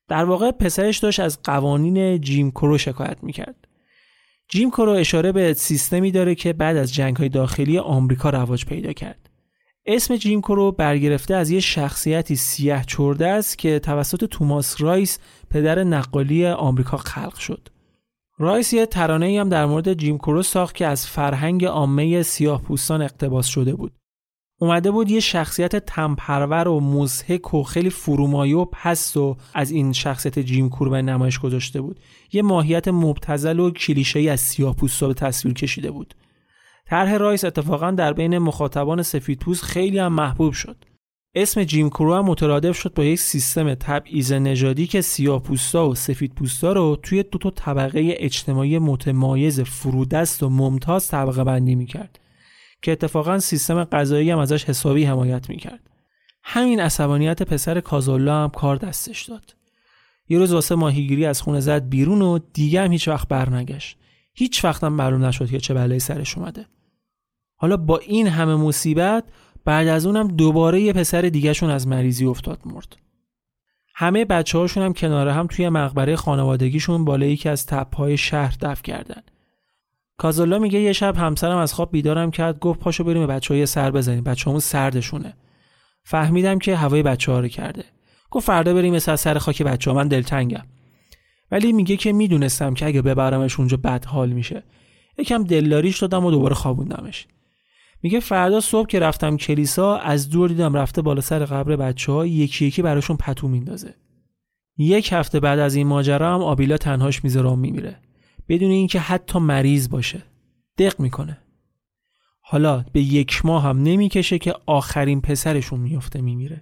[SPEAKER 6] در واقع پسرش داشت از قوانین جیم کرو شکایت میکرد. جیم کرو اشاره به سیستمی داره که بعد از جنگ‌های داخلی آمریکا رواج پیدا کرد. اسم جیم کرو برگرفته از یه شخصیتی سیاه چرده است که توسط توماس رایس پدر نقالی آمریکا خلق شد. رایس یه ترانه‌ای هم در مورد جیم کرو ساخت که از فرهنگ عامه سیاه‌پوستان اقتباس شده بود. اومده بود یه شخصیت تن‌پرور و مضحک و خیلی فرومایه و پست و از این شخصیت جیم کرو به نمایش گذاشته بود. یه ماهیت مبتذل و کلیشه‌ای از سیاه‌پوستا به تصویر کشیده بود. طرح رایس اتفاقاً در بین مخاطبان سفیدپوست خیلی هم محبوب شد. اسم جیم کرو هم مترادف شد با یک سیستم تبعیض نژادی که سیاه‌پوستا و سفیدپوستا رو توی دو تا طبقه اجتماعی متمایز فرودست و ممتاز طبقه بندی می‌کرد که اتفاقاً سیستم قضایی هم ازش حسابی حمایت می‌کرد. همین عصبانیت پسر کازولا هم کار دستش داد. یه روز واسه ماهیگیری از خونه زد بیرون و دیگه هم هیچ وقت برنگشت. هیچ وقت هم معلوم نشد که چه بلایی سرش اومده. حالا با این همه مصیبت بعد از اونم دوباره یه پسر دیگه‌شون از مریضی افتاد مرد. همه بچه‌هاشون هم کنار هم توی مقبره خانوادگیشون بالای یکی از تپه‌های شهر دفن کردن. کازولا میگه یه شب همسرم از خواب بیدارم کرد، گفت پاشو بریم به بچه‌ها یه سر بزنیم، بچه‌هامون سردشونه. فهمیدم که هوای بچه‌ها رو کرده. گفت فردا بریم یه سر خاک بچه‌ها، من دلتنگم. ولی میگه که میدونستم که اگه ببرمش اونجا بد حال میشه. یکم دلداریش دادم و دوباره خوابوندمش. میگه فردا صبح که رفتم کلیسا از دور دیدم رفته بالا سر قبر بچه‌ها یکی یکی براشون پتو میندازه. یک هفته بعد از این ماجرا هم آبیلا تنهاش میذاره و میمیره. بدون اینکه حتی مریض باشه. دق میکنه. حالا به 1 ماه هم نمیکشه که آخرین پسرشون میفته میمیره.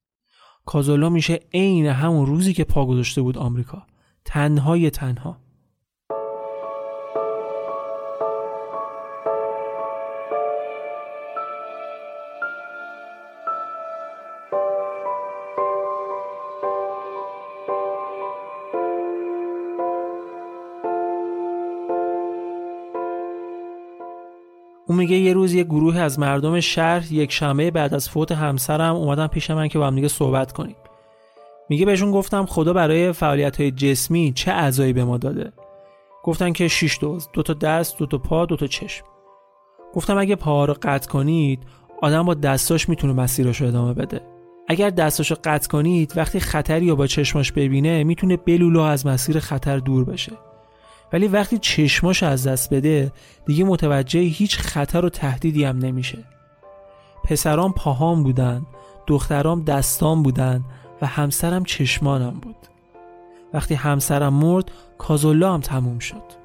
[SPEAKER 6] کازولا میشه عین همون روزی که پا گذاشته بود آمریکا. تنها. اون میگه یه روز یه گروه از مردم شهر یک شنبه بعد از فوت همسرم اومدن پیش من که با هم دیگه صحبت کنیم. میگه بهشون گفتم خدا برای فعالیت‌های جسمی چه اعضایی به ما داده. گفتن که 6 دوز، 2 تا دست، 2 تا پا، 2 تا چشم. گفتم اگه پاها رو قطع کنید آدم با دستاش میتونه مسیرش رو ادامه بده. اگر دستاشو قطع کنید وقتی خطری رو با چشماش ببینه میتونه بلولو از مسیر خطر دور بشه. ولی وقتی چشماش از دست بده دیگه متوجه هیچ خطر و تهدیدی هم نمیشه. پسرام پاهام بودن، دخترام دستام بودن و همسرم چشمانم بود. وقتی همسرم مرد کازولا هم تموم شد.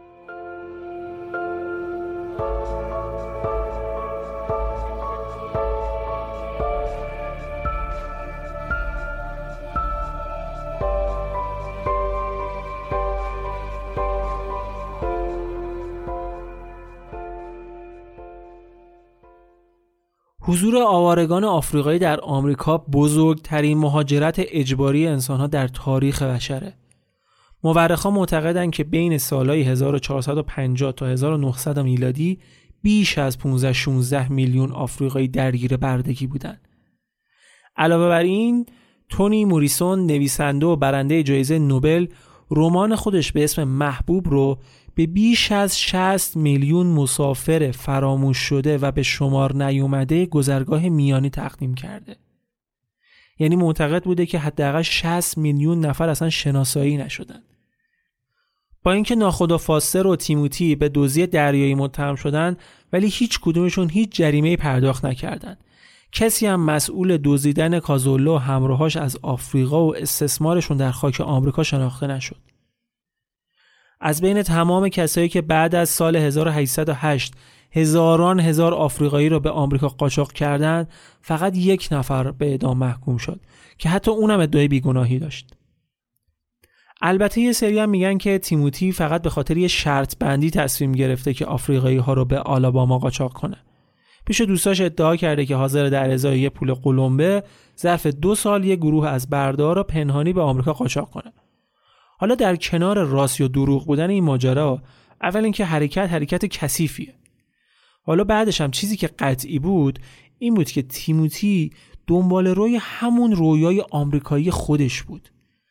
[SPEAKER 6] حضور آوارگان آفریقایی در آمریکا بزرگترین مهاجرت اجباری انسانها در تاریخ بشره. مورخان معتقدند که بین سالهای 1450 تا 1900 میلادی بیش از 15-16 میلیون آفریقایی درگیر بردگی بودند. علاوه بر این، تونی موریسون نویسنده و برنده جایزه نوبل رمان خودش به اسم محبوب رو به بیش از 60 میلیون مسافر فراموش شده و به شمار نیومده گذرگاه میانی تقدیم کرده. یعنی معتقد بوده که حداقل 60 میلیون نفر اصلا شناسایی نشدن. با اینکه ناخدا فاستر و تیموتی به دزدی دریایی متهم شدن ولی هیچ کدومشون هیچ جریمه‌ای پرداخت نکردن. کسی هم مسئول دزدیدن کازولا و همراهاش از آفریقا و استثمارشون در خاک آمریکا شناخته نشد. از بین تمام کسایی که بعد از سال 1808 هزاران هزار آفریقایی را به آمریکا قاچاق کردند، فقط 1 نفر به اعدام محکوم شد که حتی اونم ادعای بیگناهی داشت. البته یه سری هم میگن که تیموتی فقط به خاطر یه شرط بندی تصمیم گرفته که آفریقایی ها رو به آلاباما قاچاق کنه. پیش دوستاش ادعا کرده که حاضر در ازای یه پول قلمبه ظرف 2 سال یه گروه از برده‌ها را پنهانی به آمریکا قاچاق کنه. حالا در کنار راست یا دروغ بودن این ماجرا، اول اینکه حرکت کثیفیه. حالا بعدش هم چیزی که قطعی بود این بود که تیموتی دنبال روی همون رویای آمریکایی خودش بود.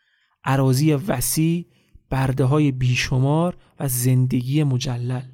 [SPEAKER 6] اراضی وسیع، برده‌های بیشمار و زندگی مجلل.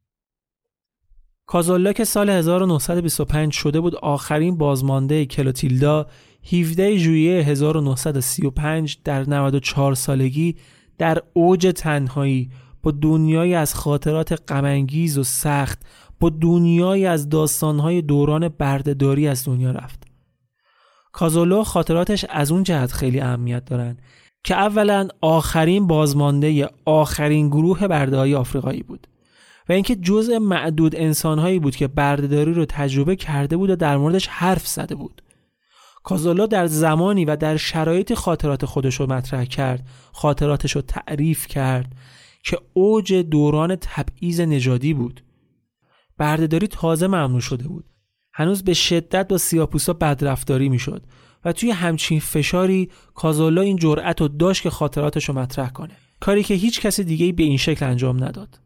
[SPEAKER 6] کازالا که سال 1925 شده بود آخرین بازمانده کلوتیلدا، 17 ژوئیه 1935 در 94 سالگی در اوج تنهایی با دنیایی از خاطرات غم‌انگیز و سخت، با دنیایی از داستان‌های دوران بردهداری از دنیا رفت. کازالا خاطراتش از اون جهت خیلی اهمیت دارن که اولا آخرین بازمانده آخرین گروه برده‌های آفریقایی بود و اینکه جزء معدود انسان‌هایی بود که بردهداری رو تجربه کرده بود و در موردش حرف زده بود. کازالا در زمانی و در شرایط خاطرات خودش رو مطرح کرد، خاطراتش رو تعریف کرد که اوج دوران تبعیض نژادی بود. بردهداری تازه ممنوع شده بود. هنوز به شدت با سیاه‌پوستا بدرفتاری میشد و توی همچین فشاری کازالا این جرأت رو داشت که خاطراتش رو مطرح کنه، کاری که هیچ کس دیگه‌ای به این شکل انجام نداد.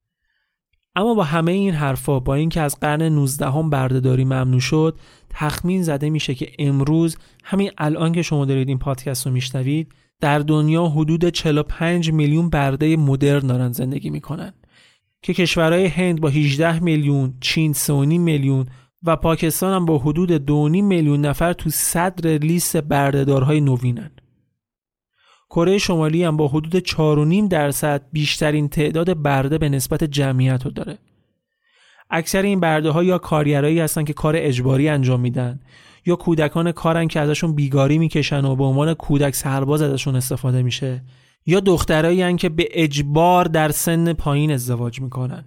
[SPEAKER 6] اما با همه این حرفا، با اینکه از قرن 19 بردهداری ممنوع شد، تخمین زده میشه که امروز همین الان که شما دارید این پادکست رو میشنوید، در دنیا حدود 45 میلیون برده مدرن دارن زندگی میکنن که کشورهای هند با 18 میلیون، چین 3.5 میلیون و پاکستان هم با حدود 2.5 میلیون نفر تو صدر لیست بردهدارهای نوینن. کره شمالی هم با حدود 4.5% بیشترین تعداد برده به نسبت جمعیت رو داره. اکثر این برده ها یا کارگرایی هستن که کار اجباری انجام میدن یا کودکان کارن که ازشون بیگاری میکشن و به عنوان کودک سرباز ازشون استفاده میشه، یا دخترایی هستن که به اجبار در سن پایین ازدواج میکنن.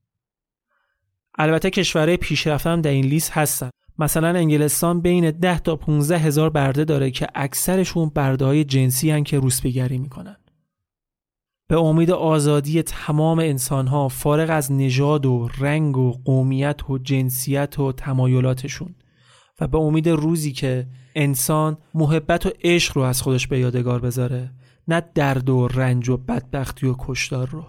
[SPEAKER 6] البته کشورهای پیشرفته هم در این لیست هستن. مثلا انگلستان بین 10 تا 15 هزار برده داره که اکثرشون برده‌های جنسی هن که روسپیگری میکنن. به امید آزادی تمام انسان‌ها فارغ از نژاد و رنگ و قومیت و جنسیت و تمایلاتشون و به امید روزی که انسان محبت و عشق رو از خودش به یادگار بذاره، نه درد و رنج و بدبختی و کشتار رو.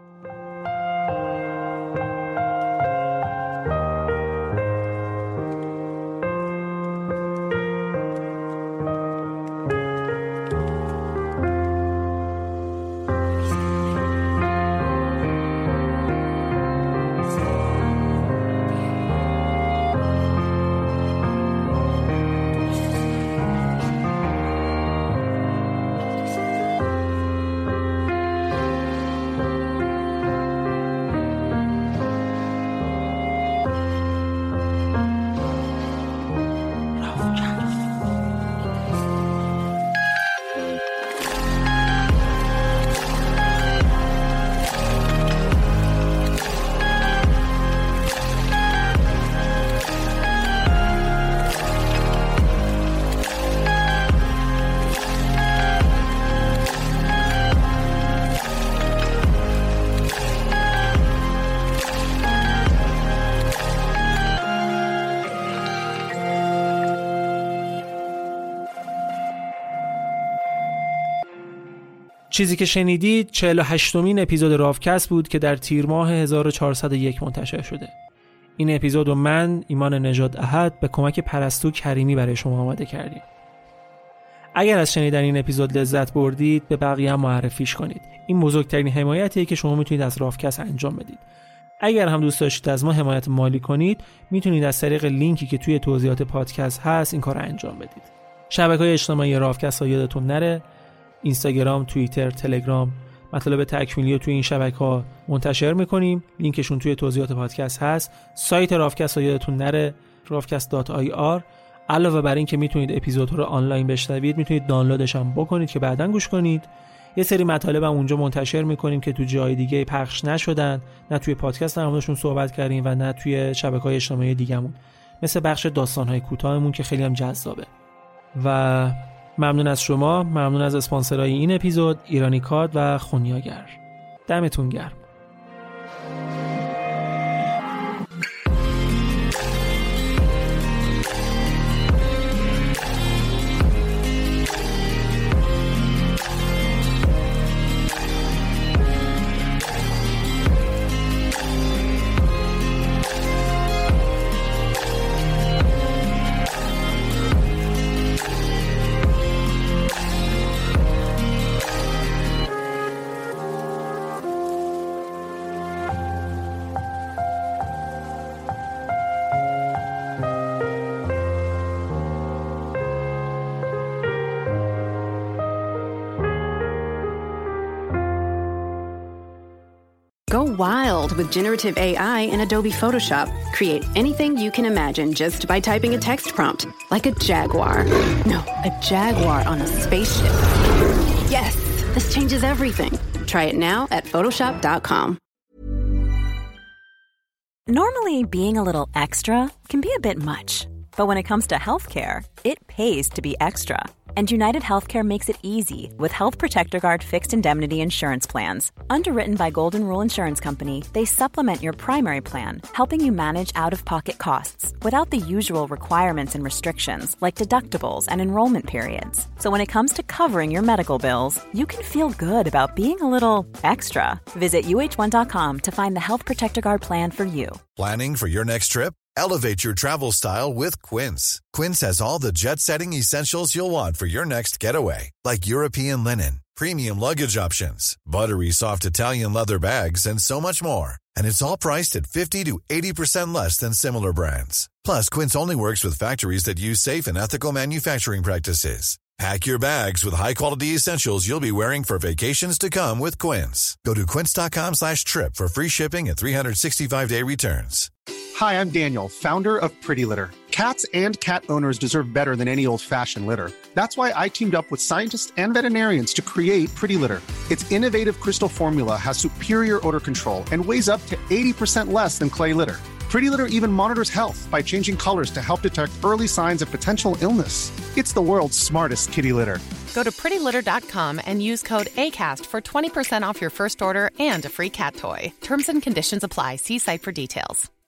[SPEAKER 6] چیزی که شنیدید 48مین اپیزود راوکست بود که در تیر ماه 1401 منتشر شده. این اپیزود رو من، ایمان نژاد احد، به کمک پرستو کریمی برای شما آماده کردیم. اگر از شنیدن این اپیزود لذت بردید، به بقیه هم معرفیش کنید. این بزرگترین حمایتیه که شما میتونید از راوکست انجام بدید. اگر هم دوست داشتید از ما حمایت مالی کنید، میتونید از طریق لینکی که توی توضیحات پادکست هست این کار رو انجام بدید. شبکه‌های اجتماعی راوکست رو یادتون نره، اینستاگرام، توییتر، تلگرام، مطالب تکمیلی رو توی این شبکه‌ها منتشر می‌کنیم. لینکشون توی توضیحات پادکست هست. سایت راوکست رو یادتون نره، ravcast.ir. علاوه بر این که میتونید اپیزودها رو آنلاین بشنوید، میتونید دانلودش هم بکنید که بعداً گوش کنید. یه سری مطالب هم اونجا منتشر می‌کنیم که تو جای دیگه پخش نشدن، نه توی پادکست در موردشون صحبت کردیم و نه توی شبکه‌های اجتماعی دیگه‌مون، مثل بخش داستان‌های کوتاهمون که خیلی هم جذابه. و ممنون از شما، ممنون از اسپانسرای این اپیزود، ایرانی کاد و خونیاگر. دمتون گرم.
[SPEAKER 7] Go wild with generative AI in Adobe Photoshop. Create anything you can imagine just by typing a text prompt, like a jaguar. No, a jaguar on a spaceship. Yes, this changes everything. Try it now at Photoshop.com.
[SPEAKER 5] Normally, being a little extra can be a bit much. But when it comes to healthcare, it pays to be extra. And United Healthcare makes it easy with Health Protector Guard fixed indemnity insurance plans. Underwritten by Golden Rule Insurance Company, they supplement your primary plan, helping you manage out-of-pocket costs without the usual requirements and restrictions like deductibles and enrollment periods. So when it comes to covering your medical bills, you can feel good about being a little extra. Visit uh1.com to find the Health Protector Guard plan for you.
[SPEAKER 1] Planning for your next trip? Elevate your travel style with Quince. Quince has all the jet-setting essentials you'll want for your next getaway, like European linen, premium luggage options, buttery soft Italian leather bags, and so much more. And it's all priced at 50 to 80% less than similar brands. Plus, Quince only works with factories that use safe and ethical manufacturing practices. Pack your bags with high-quality essentials you'll be wearing for vacations to come with Quince. Go to quince.com/trip for free shipping and 365-day returns.
[SPEAKER 8] Hi, I'm Daniel, founder of Pretty Litter. Cats and cat owners deserve better than any old-fashioned litter. That's why I teamed up with scientists and veterinarians to create Pretty Litter. Its innovative crystal formula has superior odor control and weighs up to 80% less than clay litter. Pretty Litter even monitors health by changing colors to help detect early signs of potential illness. It's the world's smartest kitty litter.
[SPEAKER 9] Go to prettylitter.com and use code ACAST for 20% off your first order and a free cat toy. Terms and conditions apply. See site for details.